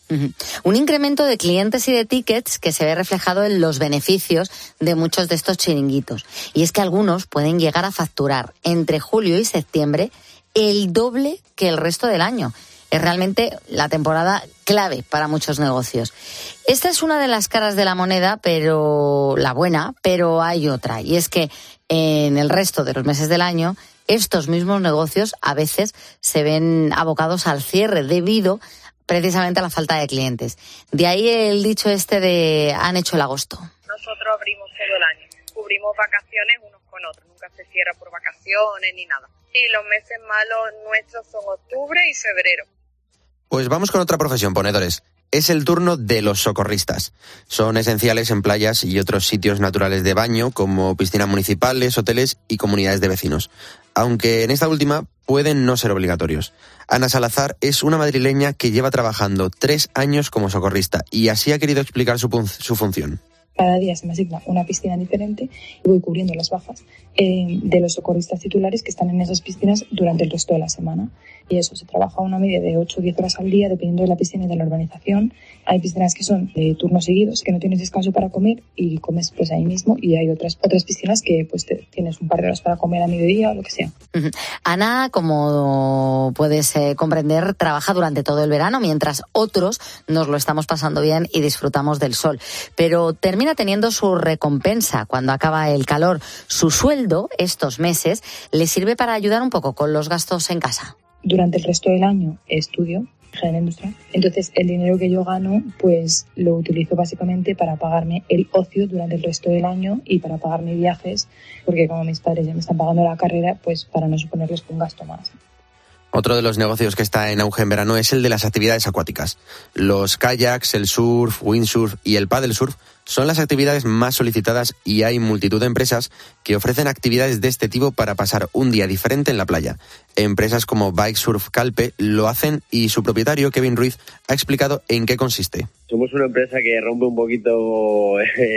Un incremento de clientes y de tickets que se ve reflejado en los beneficios de muchos de estos chiringuitos. Y es que algunos pueden llegar a facturar entre julio y septiembre el doble que el resto del año. Es realmente la temporada clave para muchos negocios. Esta es una de las caras de la moneda, pero la buena, pero hay otra. Y es que en el resto de los meses del año, estos mismos negocios a veces se ven abocados al cierre debido precisamente a la falta de clientes. De ahí el dicho este de han hecho el agosto. Nosotros abrimos todo el año, cubrimos vacaciones unos con otros, nunca se cierra por vacaciones ni nada. Y los meses malos nuestros son octubre y febrero. Pues vamos con otra profesión, ponedores. Es el turno de los socorristas. Son esenciales en playas y otros sitios naturales de baño, como piscinas municipales, hoteles y comunidades de vecinos. Aunque en esta última pueden no ser obligatorios. Ana Salazar es una madrileña que lleva trabajando 3 años como socorrista y así ha querido explicar su función. Cada día se me asigna una piscina diferente y voy cubriendo las bajas de los socorristas titulares que están en esas piscinas durante el resto de la semana. Y eso, se trabaja una media de 8 o 10 horas al día dependiendo de la piscina y de la urbanización. Hay piscinas que son de turnos seguidos, que no tienes descanso para comer y comes pues ahí mismo, y hay otras piscinas que pues tienes un par de horas para comer a mediodía o lo que sea. Ana, como puedes comprender, trabaja durante todo el verano, mientras otros nos lo estamos pasando bien y disfrutamos del sol. Pero termina teniendo su recompensa cuando acaba el calor. Su sueldo, estos meses, le sirve para ayudar un poco con los gastos en casa. Durante el resto del año estudio ingeniería industrial, entonces el dinero que yo gano pues lo utilizo básicamente para pagarme el ocio durante el resto del año y para pagarme viajes, porque como mis padres ya me están pagando la carrera, pues para no suponerles un gasto más. Otro de los negocios que está en auge en verano es el de las actividades acuáticas. Los kayaks, el surf, windsurf y el paddle surf son las actividades más solicitadas y hay multitud de empresas que ofrecen actividades de este tipo para pasar un día diferente en la playa. Empresas como Bike Surf Calpe lo hacen y su propietario, Kevin Ruiz, ha explicado en qué consiste. Somos una empresa que rompe un poquito,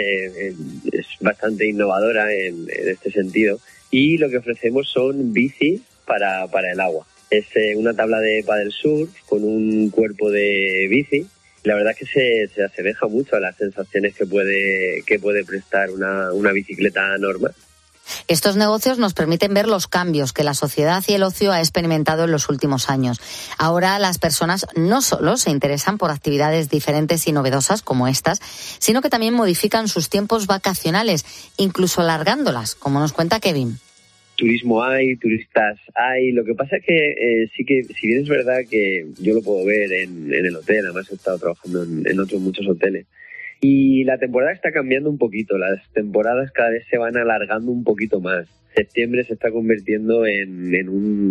es bastante innovadora en este sentido, y lo que ofrecemos son bicis para el agua. Es una tabla de paddle surf con un cuerpo de bici. La verdad es que se asemeja mucho a las sensaciones que puede prestar una bicicleta normal. Estos negocios nos permiten ver los cambios que la sociedad y el ocio ha experimentado en los últimos años. Ahora las personas no solo se interesan por actividades diferentes y novedosas como estas, sino que también modifican sus tiempos vacacionales, incluso alargándolas, como nos cuenta Kevin. Turismo hay, turistas hay. Lo que pasa es que sí que, si bien es verdad que yo lo puedo ver en el hotel, además he estado trabajando en otros muchos hoteles, y la temporada está cambiando un poquito. Las temporadas cada vez se van alargando un poquito más. Septiembre se está convirtiendo en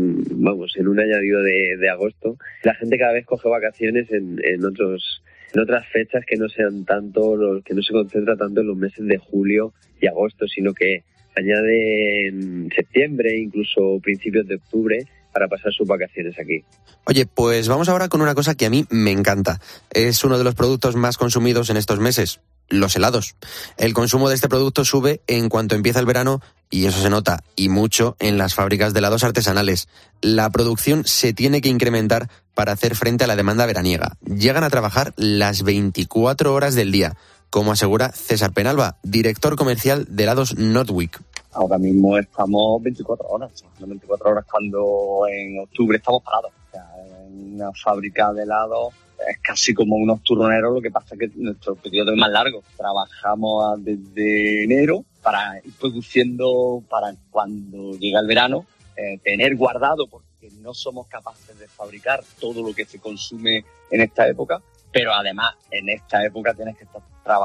un añadido de agosto. La gente cada vez coge vacaciones en otras fechas que no sean tanto, que no se concentra tanto en los meses de julio y agosto, sino que añade en septiembre, incluso principios de octubre, para pasar sus vacaciones aquí. Oye, pues vamos ahora con una cosa que a mí me encanta. Es uno de los productos más consumidos en estos meses, los helados. El consumo de este producto sube en cuanto empieza el verano y eso se nota, y mucho, en las fábricas de helados artesanales. La producción se tiene que incrementar para hacer frente a la demanda veraniega. Llegan a trabajar las 24 horas del día, como asegura César Penalba, director comercial de helados Nordwick. Ahora mismo estamos 24 horas, 24 horas cuando en octubre estamos parados. O sea, en una fábrica de helados es casi como unos turroneros, lo que pasa es que nuestro periodo es más largo. Trabajamos desde enero para ir produciendo para cuando llega el verano, tener guardado, porque no somos capaces de fabricar todo lo que se consume en esta época, pero además en esta época tienes que estar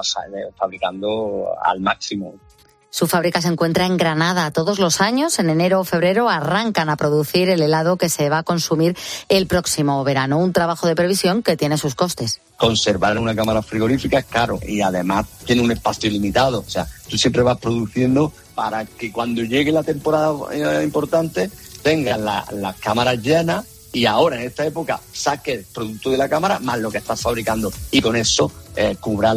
fabricando al máximo. Su fábrica se encuentra en Granada. Todos los años, en enero o febrero, arrancan a producir el helado que se va a consumir el próximo verano. Un trabajo de previsión que tiene sus costes. Conservar una cámara frigorífica es caro y además tiene un espacio limitado. O sea, tú siempre vas produciendo para que cuando llegue la temporada importante tengas las cámaras llenas y ahora en esta época saques el producto de la cámara más lo que estás fabricando y con eso cubras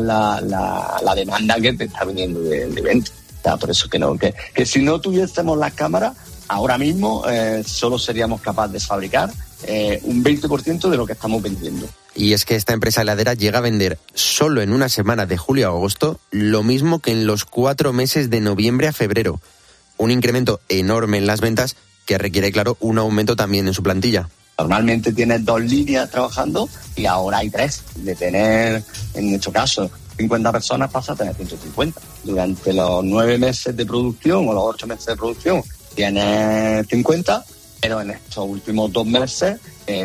la demanda que te está viniendo de venta. Por eso que si no tuviésemos las cámaras, ahora mismo solo seríamos capaces de fabricar un 20% de lo que estamos vendiendo. Y es que esta empresa heladera llega a vender solo en una semana de julio a agosto lo mismo que en los 4 meses de noviembre a febrero. Un incremento enorme en las ventas que requiere, claro, un aumento también en su plantilla. Normalmente tienes 2 líneas trabajando y ahora hay 3. De tener, en nuestro caso, 50 personas pasa a tener 150. Durante los 9 meses de producción o los 8 meses de producción tienes 50, pero en estos últimos 2 meses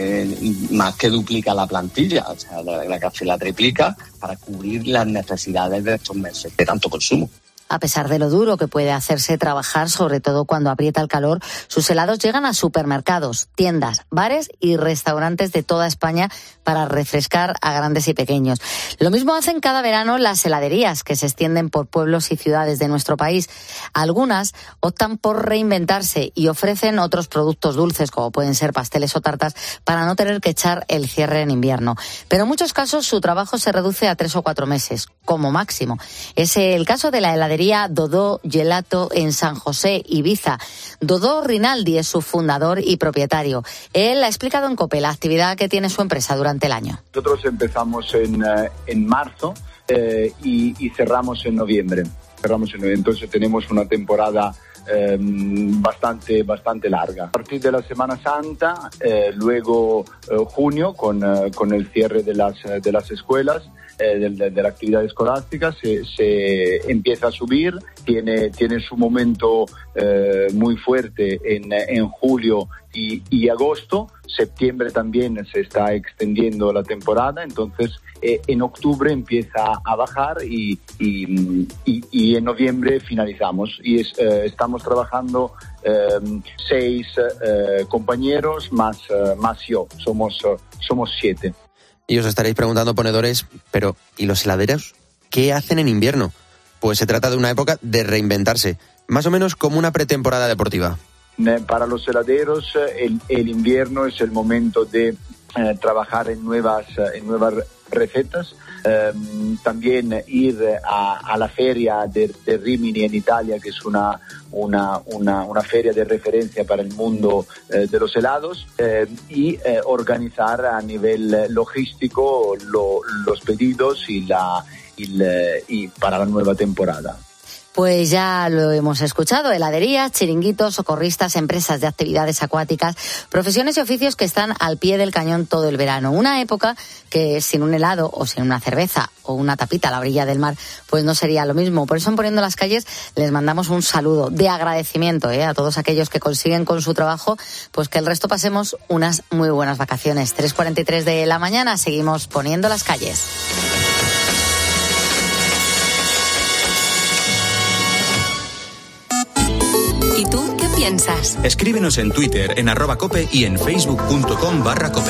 más que duplica la plantilla, o sea, casi la triplica para cubrir las necesidades de estos meses de tanto consumo. A pesar de lo duro que puede hacerse trabajar, sobre todo cuando aprieta el calor, sus helados llegan a supermercados, tiendas, bares y restaurantes de toda España para refrescar a grandes y pequeños. Lo mismo hacen cada verano las heladerías, que se extienden por pueblos y ciudades de nuestro país. Algunas optan por reinventarse y ofrecen otros productos dulces, como pueden ser pasteles o tartas, para no tener que echar el cierre en invierno. Pero en muchos casos su trabajo se reduce a 3 o 4 meses, como máximo. Es el caso de la heladería Dodó Gelato en San José, Ibiza. Dodó Rinaldi es su fundador y propietario. Él ha explicado en COPE la actividad que tiene su empresa durante el año. Nosotros empezamos en marzo y cerramos en noviembre. Entonces tenemos una temporada bastante larga. A partir de la Semana Santa, luego junio con el cierre de las escuelas, de la actividad escolástica se empieza a subir, tiene su momento muy fuerte en julio y agosto. Septiembre también se está extendiendo la temporada, entonces en octubre empieza a bajar y en noviembre finalizamos y estamos trabajando 6 compañeros más yo, somos 7. Y os estaréis preguntando, ponedores, pero ¿y los heladeros? ¿Qué hacen en invierno? Pues se trata de una época de reinventarse, más o menos como una pretemporada deportiva. Para los heladeros el invierno es el momento de trabajar en nuevas recetas, también ir a la feria de Rimini en Italia, que es una feria de referencia para el mundo de los helados, y organizar a nivel logístico los pedidos y para la nueva temporada. Pues ya lo hemos escuchado, heladerías, chiringuitos, socorristas, empresas de actividades acuáticas, profesiones y oficios que están al pie del cañón todo el verano. Una época que sin un helado o sin una cerveza o una tapita a la orilla del mar, pues no sería lo mismo. Por eso en Poniendo las Calles les mandamos un saludo de agradecimiento a todos aquellos que consiguen con su trabajo pues que el resto pasemos unas muy buenas vacaciones. 3:43 de la mañana, seguimos Poniendo las Calles. ¿Y tú qué piensas? Escríbenos en Twitter, en @cope y en facebook.com/cope.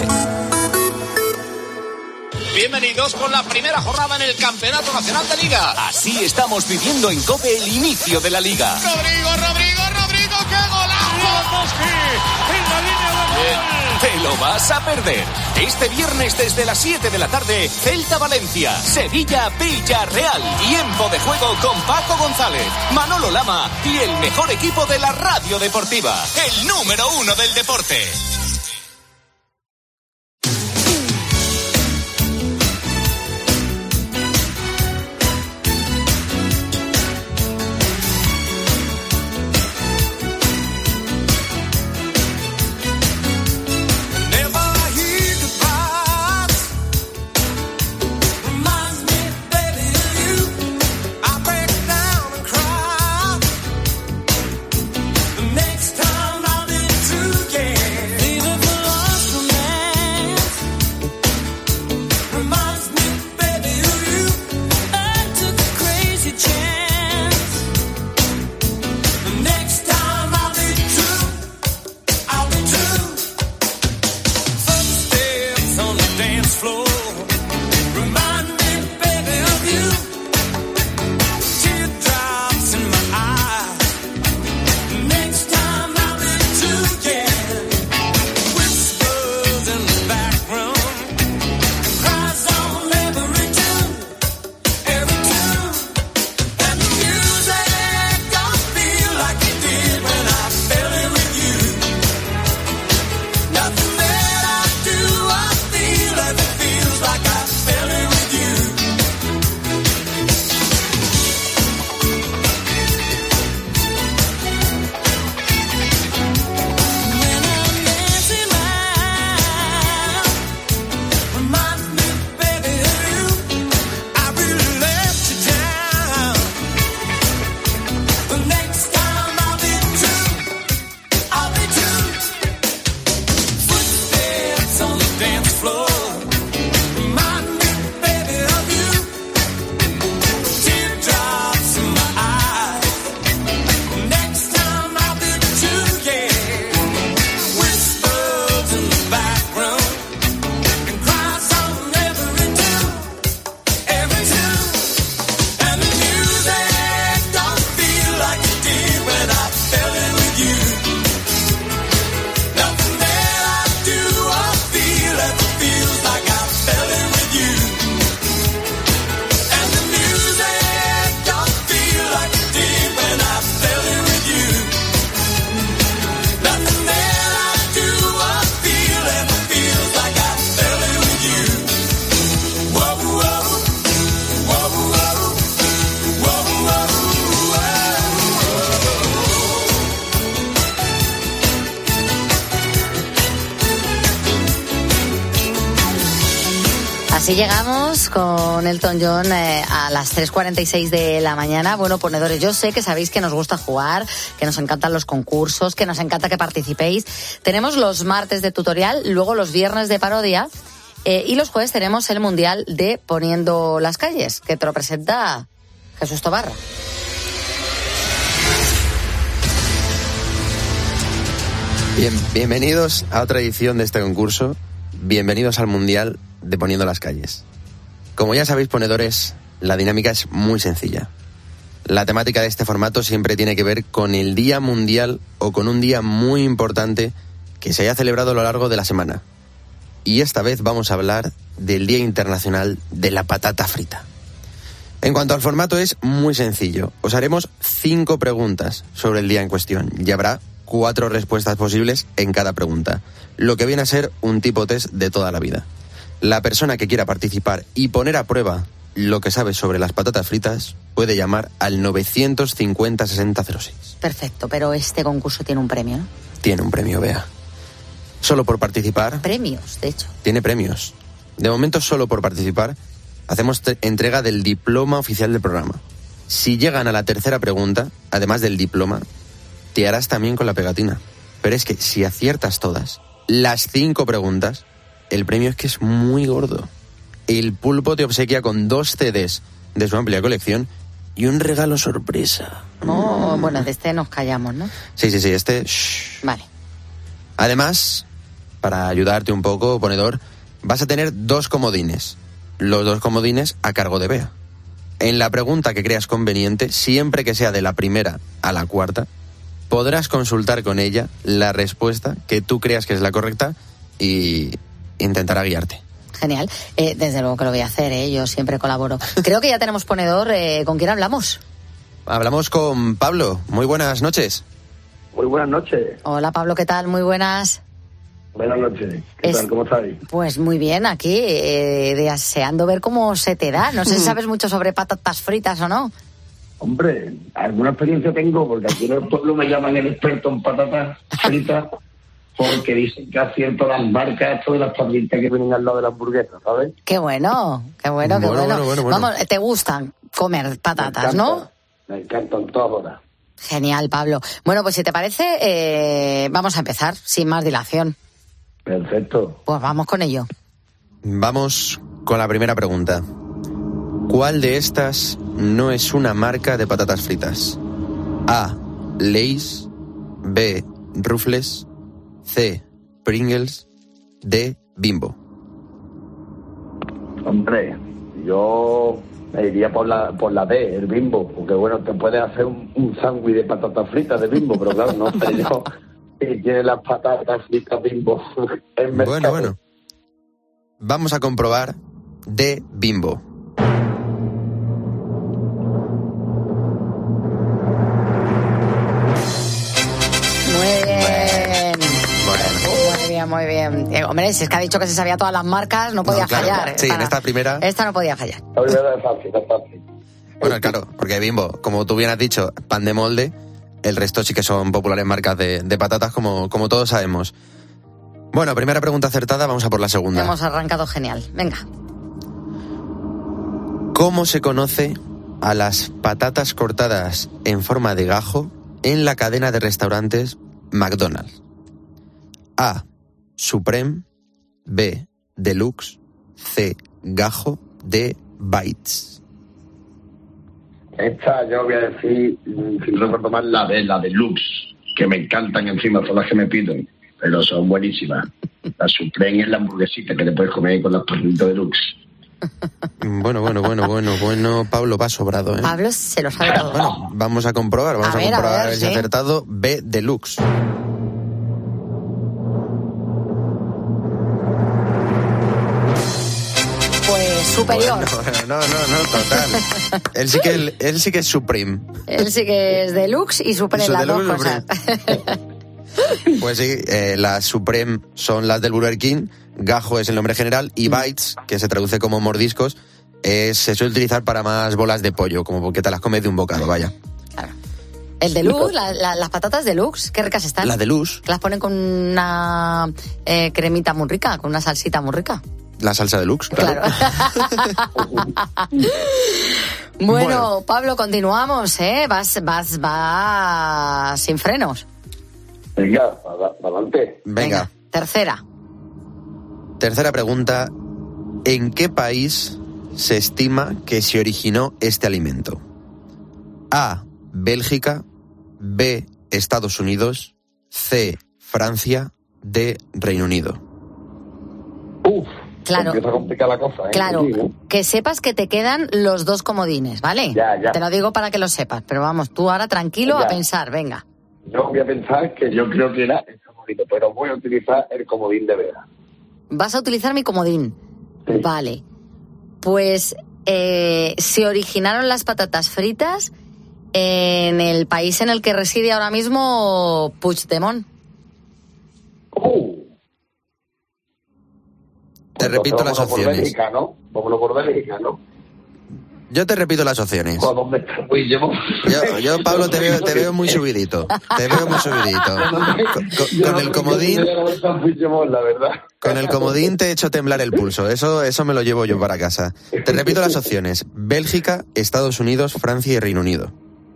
Bienvenidos con la primera jornada en el Campeonato Nacional de Liga. Así estamos viviendo en COPE el inicio de la Liga. Rodrigo, ¡qué golazo! En la línea de gol. Te lo vas a perder. Este viernes desde las 7 de la tarde, Celta Valencia, Sevilla Villarreal. Tiempo de juego con Paco González, Manolo Lama y el mejor equipo de la radio deportiva. El número 1 del deporte. Así llegamos con Elton John a las 3:46 de la mañana. Bueno, ponedores, yo sé que sabéis que nos gusta jugar, que nos encantan los concursos, que nos encanta que participéis. Tenemos los martes de tutorial, luego los viernes de parodia y los jueves tenemos el Mundial de Poniendo las Calles, que te lo presenta Jesús Tobarra. Bienvenidos a otra edición de este concurso. Bienvenidos al Mundial de Poniendo las Calles. Como ya sabéis, ponedores, la dinámica es muy sencilla. La temática de este formato siempre tiene que ver con el Día Mundial o con un día muy importante que se haya celebrado a lo largo de la semana. Y esta vez vamos a hablar del Día Internacional de la Patata Frita. En cuanto al formato, es muy sencillo. Os haremos 5 preguntas sobre el día en cuestión y habrá 4 respuestas posibles en cada pregunta, lo que viene a ser un tipo test de toda la vida. La persona que quiera participar y poner a prueba lo que sabe sobre las patatas fritas puede llamar al 950 60 06. Perfecto, pero este concurso tiene un premio, ¿no? Tiene un premio, Bea. Solo por participar. Premios, de hecho. Tiene premios. De momento, solo por participar, hacemos entrega del diploma oficial del programa. Si llegan a la tercera pregunta, además del diploma, te harás también con la pegatina. Pero es que si aciertas todas, las 5 preguntas, el premio es que es muy gordo. El Pulpo te obsequia con 2 CDs de su amplia colección y un regalo sorpresa. Oh, bueno, de este nos callamos, ¿no? Sí, este... Shh. Vale. Además, para ayudarte un poco, ponedor, vas a tener 2 comodines. Los 2 comodines a cargo de Bea. En la pregunta que creas conveniente, siempre que sea de la primera a la cuarta, podrás consultar con ella la respuesta que tú creas que es la correcta y intentará guiarte. Genial. Desde luego que lo voy a hacer, yo siempre colaboro. Creo que ya tenemos ponedor. ¿Con quién hablamos? Hablamos con Pablo. Muy buenas noches. Muy buenas noches. Hola, Pablo, ¿qué tal? Muy buenas. Buenas noches. ¿Qué tal? ¿Cómo estáis? Pues muy bien, aquí deseando ver cómo se te da. No sé si sabes mucho sobre patatas fritas o no. Hombre, alguna experiencia tengo, porque aquí en el pueblo me llaman el experto en patatas fritas, porque dicen que acierto las marcas esto de las tablitas que vienen al lado de la hamburguesa, ¿sabes? Qué bueno. Bueno. Vamos, te gustan comer patatas, ¿no? Me encantan todas horas. Genial, Pablo. Bueno, pues si te parece, vamos a empezar, sin más dilación. Perfecto. Pues vamos con ello. Vamos con la primera pregunta. ¿Cuál de estas no es una marca de patatas fritas? A. Lay's. B. Ruffles. C. Pringles. D. Bimbo. Hombre, yo me iría por la D, el Bimbo, porque bueno, te puedes hacer un sándwich de patatas fritas de Bimbo, pero claro, no sé yo que tiene las patatas fritas Bimbo en mercado. Bueno. Vamos a comprobar D. Bimbo. Muy bien. Hombre, si es que ha dicho que se sabía todas las marcas, no podía fallar. Sí, en esta primera... Esta no podía fallar. La primera es fácil. Bueno, claro, porque Bimbo, como tú bien has dicho, pan de molde, el resto sí que son populares marcas de patatas, como todos sabemos. Bueno, primera pregunta acertada, vamos a por la segunda. Hemos arrancado genial. Venga. ¿Cómo se conoce a las patatas cortadas en forma de gajo en la cadena de restaurantes McDonald's? A. Supreme. B. Deluxe. C. Gajo. D. Bites. Esta yo voy a decir, si no recuerdo mal, la Deluxe, que me encantan encima, son las que me piden, pero son buenísimas. La Supreme es la hamburguesita que te puedes comer con las patatas Deluxe. Bueno, Pablo va sobrado, ¿eh? Pablo se lo sabe todo. Bueno, vamos a comprobar a ver si ha acertado. B. Deluxe. Superior. No, total. Él sí que es Supreme. Él sí que es Deluxe y Supreme, las dos cosas. Pues sí, las Supreme son las del Burger King, Gajo es el nombre general, y Bites, que se traduce como mordiscos, se suele utilizar para más bolas de pollo, como porque te las comes de un bocado, vaya. Claro. El Deluxe, las patatas Deluxe, qué ricas están. Las Deluxe. Las ponen con una cremita muy rica, con una salsita muy rica. La salsa deluxe, claro. Bueno, Pablo, continuamos, ¿eh? Vas sin frenos. Venga, adelante. Venga. Tercera pregunta. ¿En qué país se estima que se originó este alimento? A, Bélgica. B, Estados Unidos. C, Francia. D, Reino Unido. Claro. Empieza a complicar la cosa, ¿eh? Claro, Sí, ¿no? que sepas que te quedan los dos comodines, ¿vale? Ya. Te lo digo para que lo sepas, pero vamos, tú ahora tranquilo a pensar, venga. Yo voy a pensar que yo creo que era el comodín, pero voy a utilizar el comodín de Bea. Vas a utilizar mi comodín. Sí. Vale. Pues se originaron las patatas fritas en el país en el que reside ahora mismo Puigdemont. Te repito las opciones. Bélgica, ¿no? Vámonos por Bélgica, ¿no? Yo te repito las opciones. ¿Dónde está Puigdemont? Yo, Pablo, te veo muy subidito. Te veo muy subidito. Con el comodín... La verdad. Con el comodín te he hecho temblar el pulso. Eso me lo llevo yo para casa. Te repito las opciones. Bélgica, Estados Unidos, Francia y Reino Unido.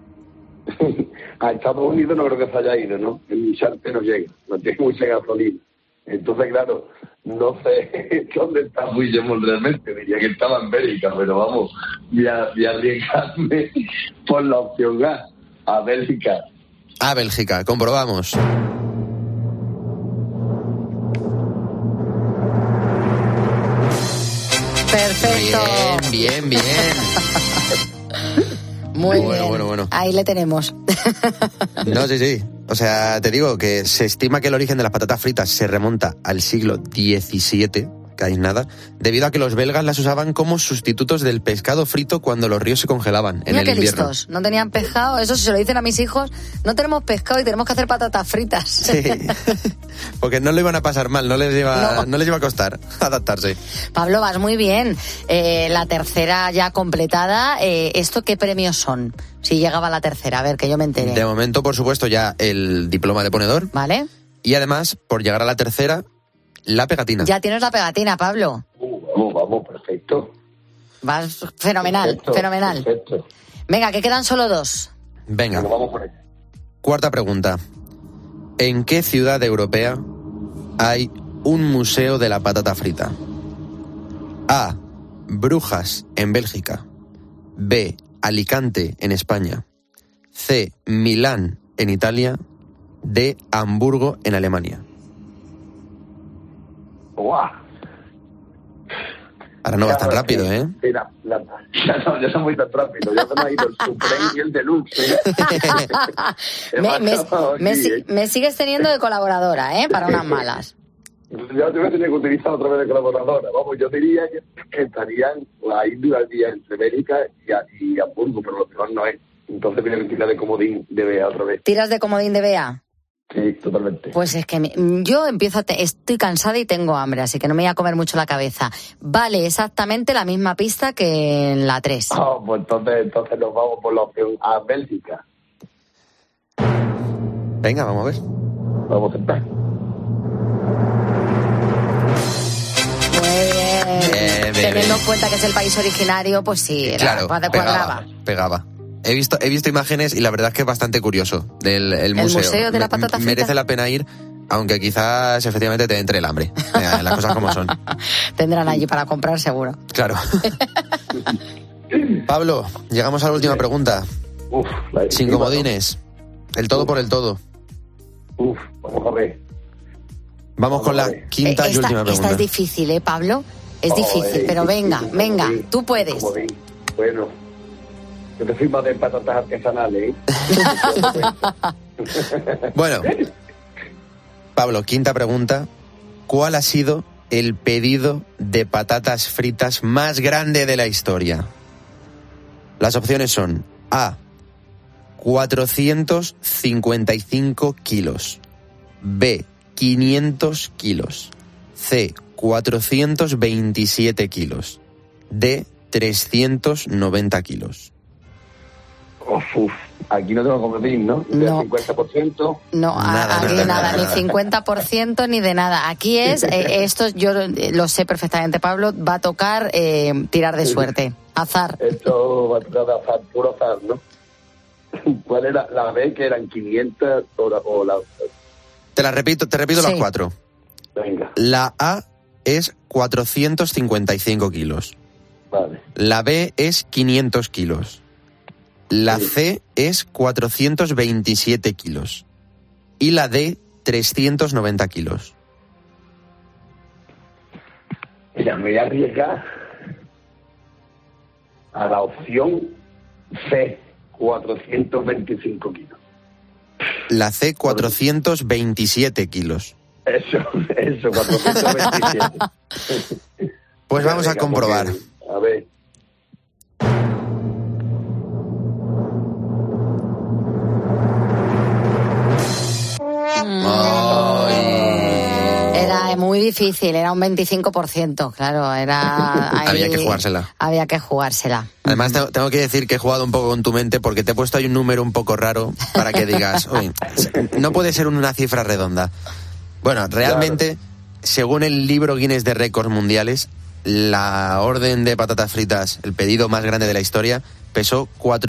A Estados Unidos no creo que se haya ido, ¿no? El charter no llega. No tiene mucha gasolina. Entonces, claro, no sé dónde está Puigdemont realmente. Diría que estaba en Bélgica, pero vamos, voy a arriesgarme por la opción a Bélgica. A Bélgica, comprobamos. Perfecto. Bien. Muy bien. Bueno. Ahí le tenemos. No, sí. O sea, te digo que se estima que el origen de las patatas fritas se remonta al siglo XVII, que hay nada, debido a que los belgas las usaban como sustitutos del pescado frito cuando los ríos se congelaban en el invierno. Qué listos, no tenían pescado. Eso si se lo dicen a mis hijos, no tenemos pescado y tenemos que hacer patatas fritas. Sí, porque no le iban a pasar mal, no les iba a costar adaptarse. Pablo, vas muy bien. La tercera ya completada. ¿Esto qué premios son? Si llegaba la tercera, a ver, que yo me enteré. De momento, por supuesto, ya el diploma de ponedor. Vale. Y además, por llegar a la tercera, la pegatina. Ya tienes la pegatina, Pablo. Vamos, perfecto. Vas fenomenal. Perfecto. Venga, que quedan solo dos. Venga. Vamos por ahí. Cuarta pregunta. ¿En qué ciudad europea hay un museo de la patata frita? A, Brujas, en Bélgica. B, Alicante, en España. C, Milán, en Italia. D, Hamburgo, en Alemania. ¡Guau! Ahora no vas tan rápido, ¿eh? Mira, yo soy muy tan rápido. Ya se me ha ido el Supreme y el Deluxe. Me sigues teniendo de colaboradora, ¿eh? Para unas malas. Yo te voy a tener que utilizar otra vez de colaboradora. Vamos, yo diría que estarían ahí día entre Bélgica y Hamburgo, pero lo peor no es. Entonces voy a tirar de comodín de Bea otra vez. ¿Tiras de comodín de Bea? Sí, totalmente. Pues es que yo estoy cansada y tengo hambre, así que no me voy a comer mucho la cabeza. Vale exactamente la misma pista que en la 3. Pues entonces nos vamos por la opción a Bélgica. Venga, vamos a ver. Vamos a entrar. Muy bien. Teniendo en cuenta que es el país originario, pues sí, claro, cuadraba. Pegaba. He visto imágenes y la verdad es que es bastante curioso del museo. El museo de la patata frita. Merece la pena ir, aunque quizás efectivamente te entre el hambre. Las cosas como son. Tendrán allí para comprar seguro. Claro. Pablo, llegamos a la última pregunta. Sin comodines. El todo por el todo. Vamos a ver. Vamos con la quinta y última pregunta. Esta es difícil, Pablo? Es difícil, pero venga, tú puedes. Bueno, yo te soy más de patatas artesanales, Bueno, Pablo, quinta pregunta. ¿Cuál ha sido el pedido de patatas fritas más grande de la historia? Las opciones son A, 455 kilos. B, 500 kilos. C, 427 kilos. D, 390 kilos. Aquí no tengo que competir, ¿no? No. 50%. No, aquí nada, ni 50% ni de nada. Aquí es, esto yo lo sé perfectamente, Pablo, va a tocar tirar de suerte, azar. Esto va a tocar de azar, puro azar, ¿no? ¿Cuál era la B, que eran 500 o la...? Te repito las 4. Venga. La A es 455 kilos. Vale. La B es 500 kilos. La C es 427 kilos. Y la D, 390 kilos. Mira, me voy a arriesgar a la opción C, 425 kilos. La C, 427 kilos. Eso, 427. Pues vamos a comprobar. A ver. Era muy difícil, era un 25%, claro, era... Había que jugársela. Había que jugársela. Además, tengo que decir que he jugado un poco con tu mente porque te he puesto ahí un número un poco raro para que digas, oye, no puede ser una cifra redonda. Bueno, realmente, según el libro Guinness de Récords Mundiales, la orden de patatas fritas, el pedido más grande de la historia, pesó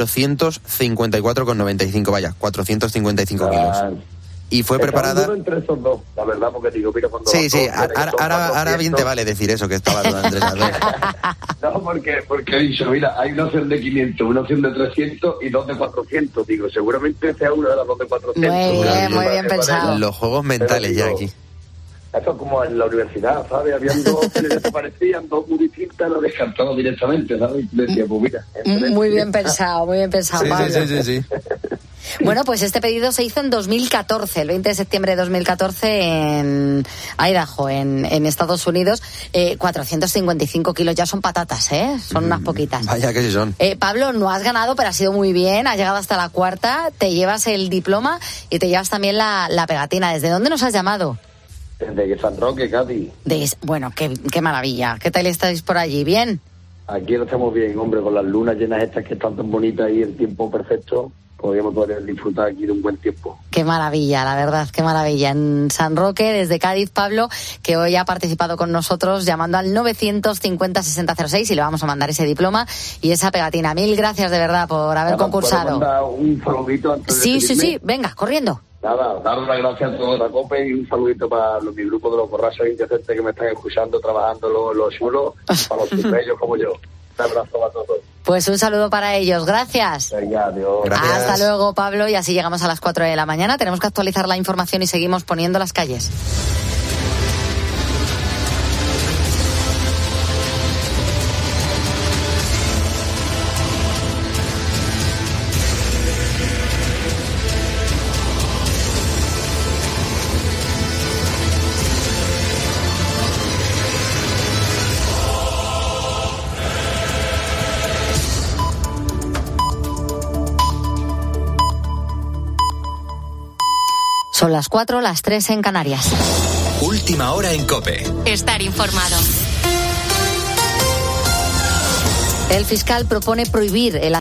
454,95, vaya, 455 kilos. Y fue preparada... entre esos dos, la verdad, porque digo, mira, cuando... Sí, ahora bien te vale decir eso, que estaba dudando entre esas dos. No, porque he dicho, mira, hay una opción de 500, una opción de 300 y dos de 400. Digo, seguramente sea una de las dos de 400. Muy bien pensado. Los juegos mentales ya aquí. Esto es como en la universidad, ¿sabes? Habían dos opciones que se parecían, dos muy distintas, lo descartado directamente, ¿sabes? Decía, pues mira... Muy bien pensado, Pablo. Sí. Bueno, pues este pedido se hizo en 2014, el 20 de septiembre de 2014 en Idaho, en Estados Unidos. 455 kilos, ya son patatas, ¿eh? Son unas poquitas. Vaya que sí son. Pablo, no has ganado, pero has ido muy bien, has llegado hasta la cuarta, te llevas el diploma y te llevas también la pegatina. ¿Desde dónde nos has llamado? Desde San Roque, Cádiz. Bueno, qué maravilla. ¿Qué tal estáis por allí? ¿Bien? Aquí lo estamos bien, hombre, con las lunas llenas estas que están tan bonitas y el tiempo perfecto. Podríamos poder disfrutar aquí de un buen tiempo. Qué maravilla, la verdad, qué maravilla. En San Roque, desde Cádiz, Pablo, que hoy ha participado con nosotros llamando al 950-6006 y le vamos a mandar ese diploma y esa pegatina. Mil gracias de verdad por haber concursado. ¿Puedo mandar un saludito antes de Sí, venga, corriendo. Nada, daros las gracias a todos la COPE y un saludito para mi grupo de los borrachos indecentes que me están escuchando, trabajando los chulos, para los ellos como yo. Un abrazo a todos. Pues un saludo para ellos, gracias. Venga, adiós. Gracias. Hasta luego, Pablo, y así llegamos a las 4 de la mañana. Tenemos que actualizar la información y seguimos poniendo las calles. Son las 4, las 3 en Canarias. Última hora en COPE. Estar informado. El fiscal propone prohibir el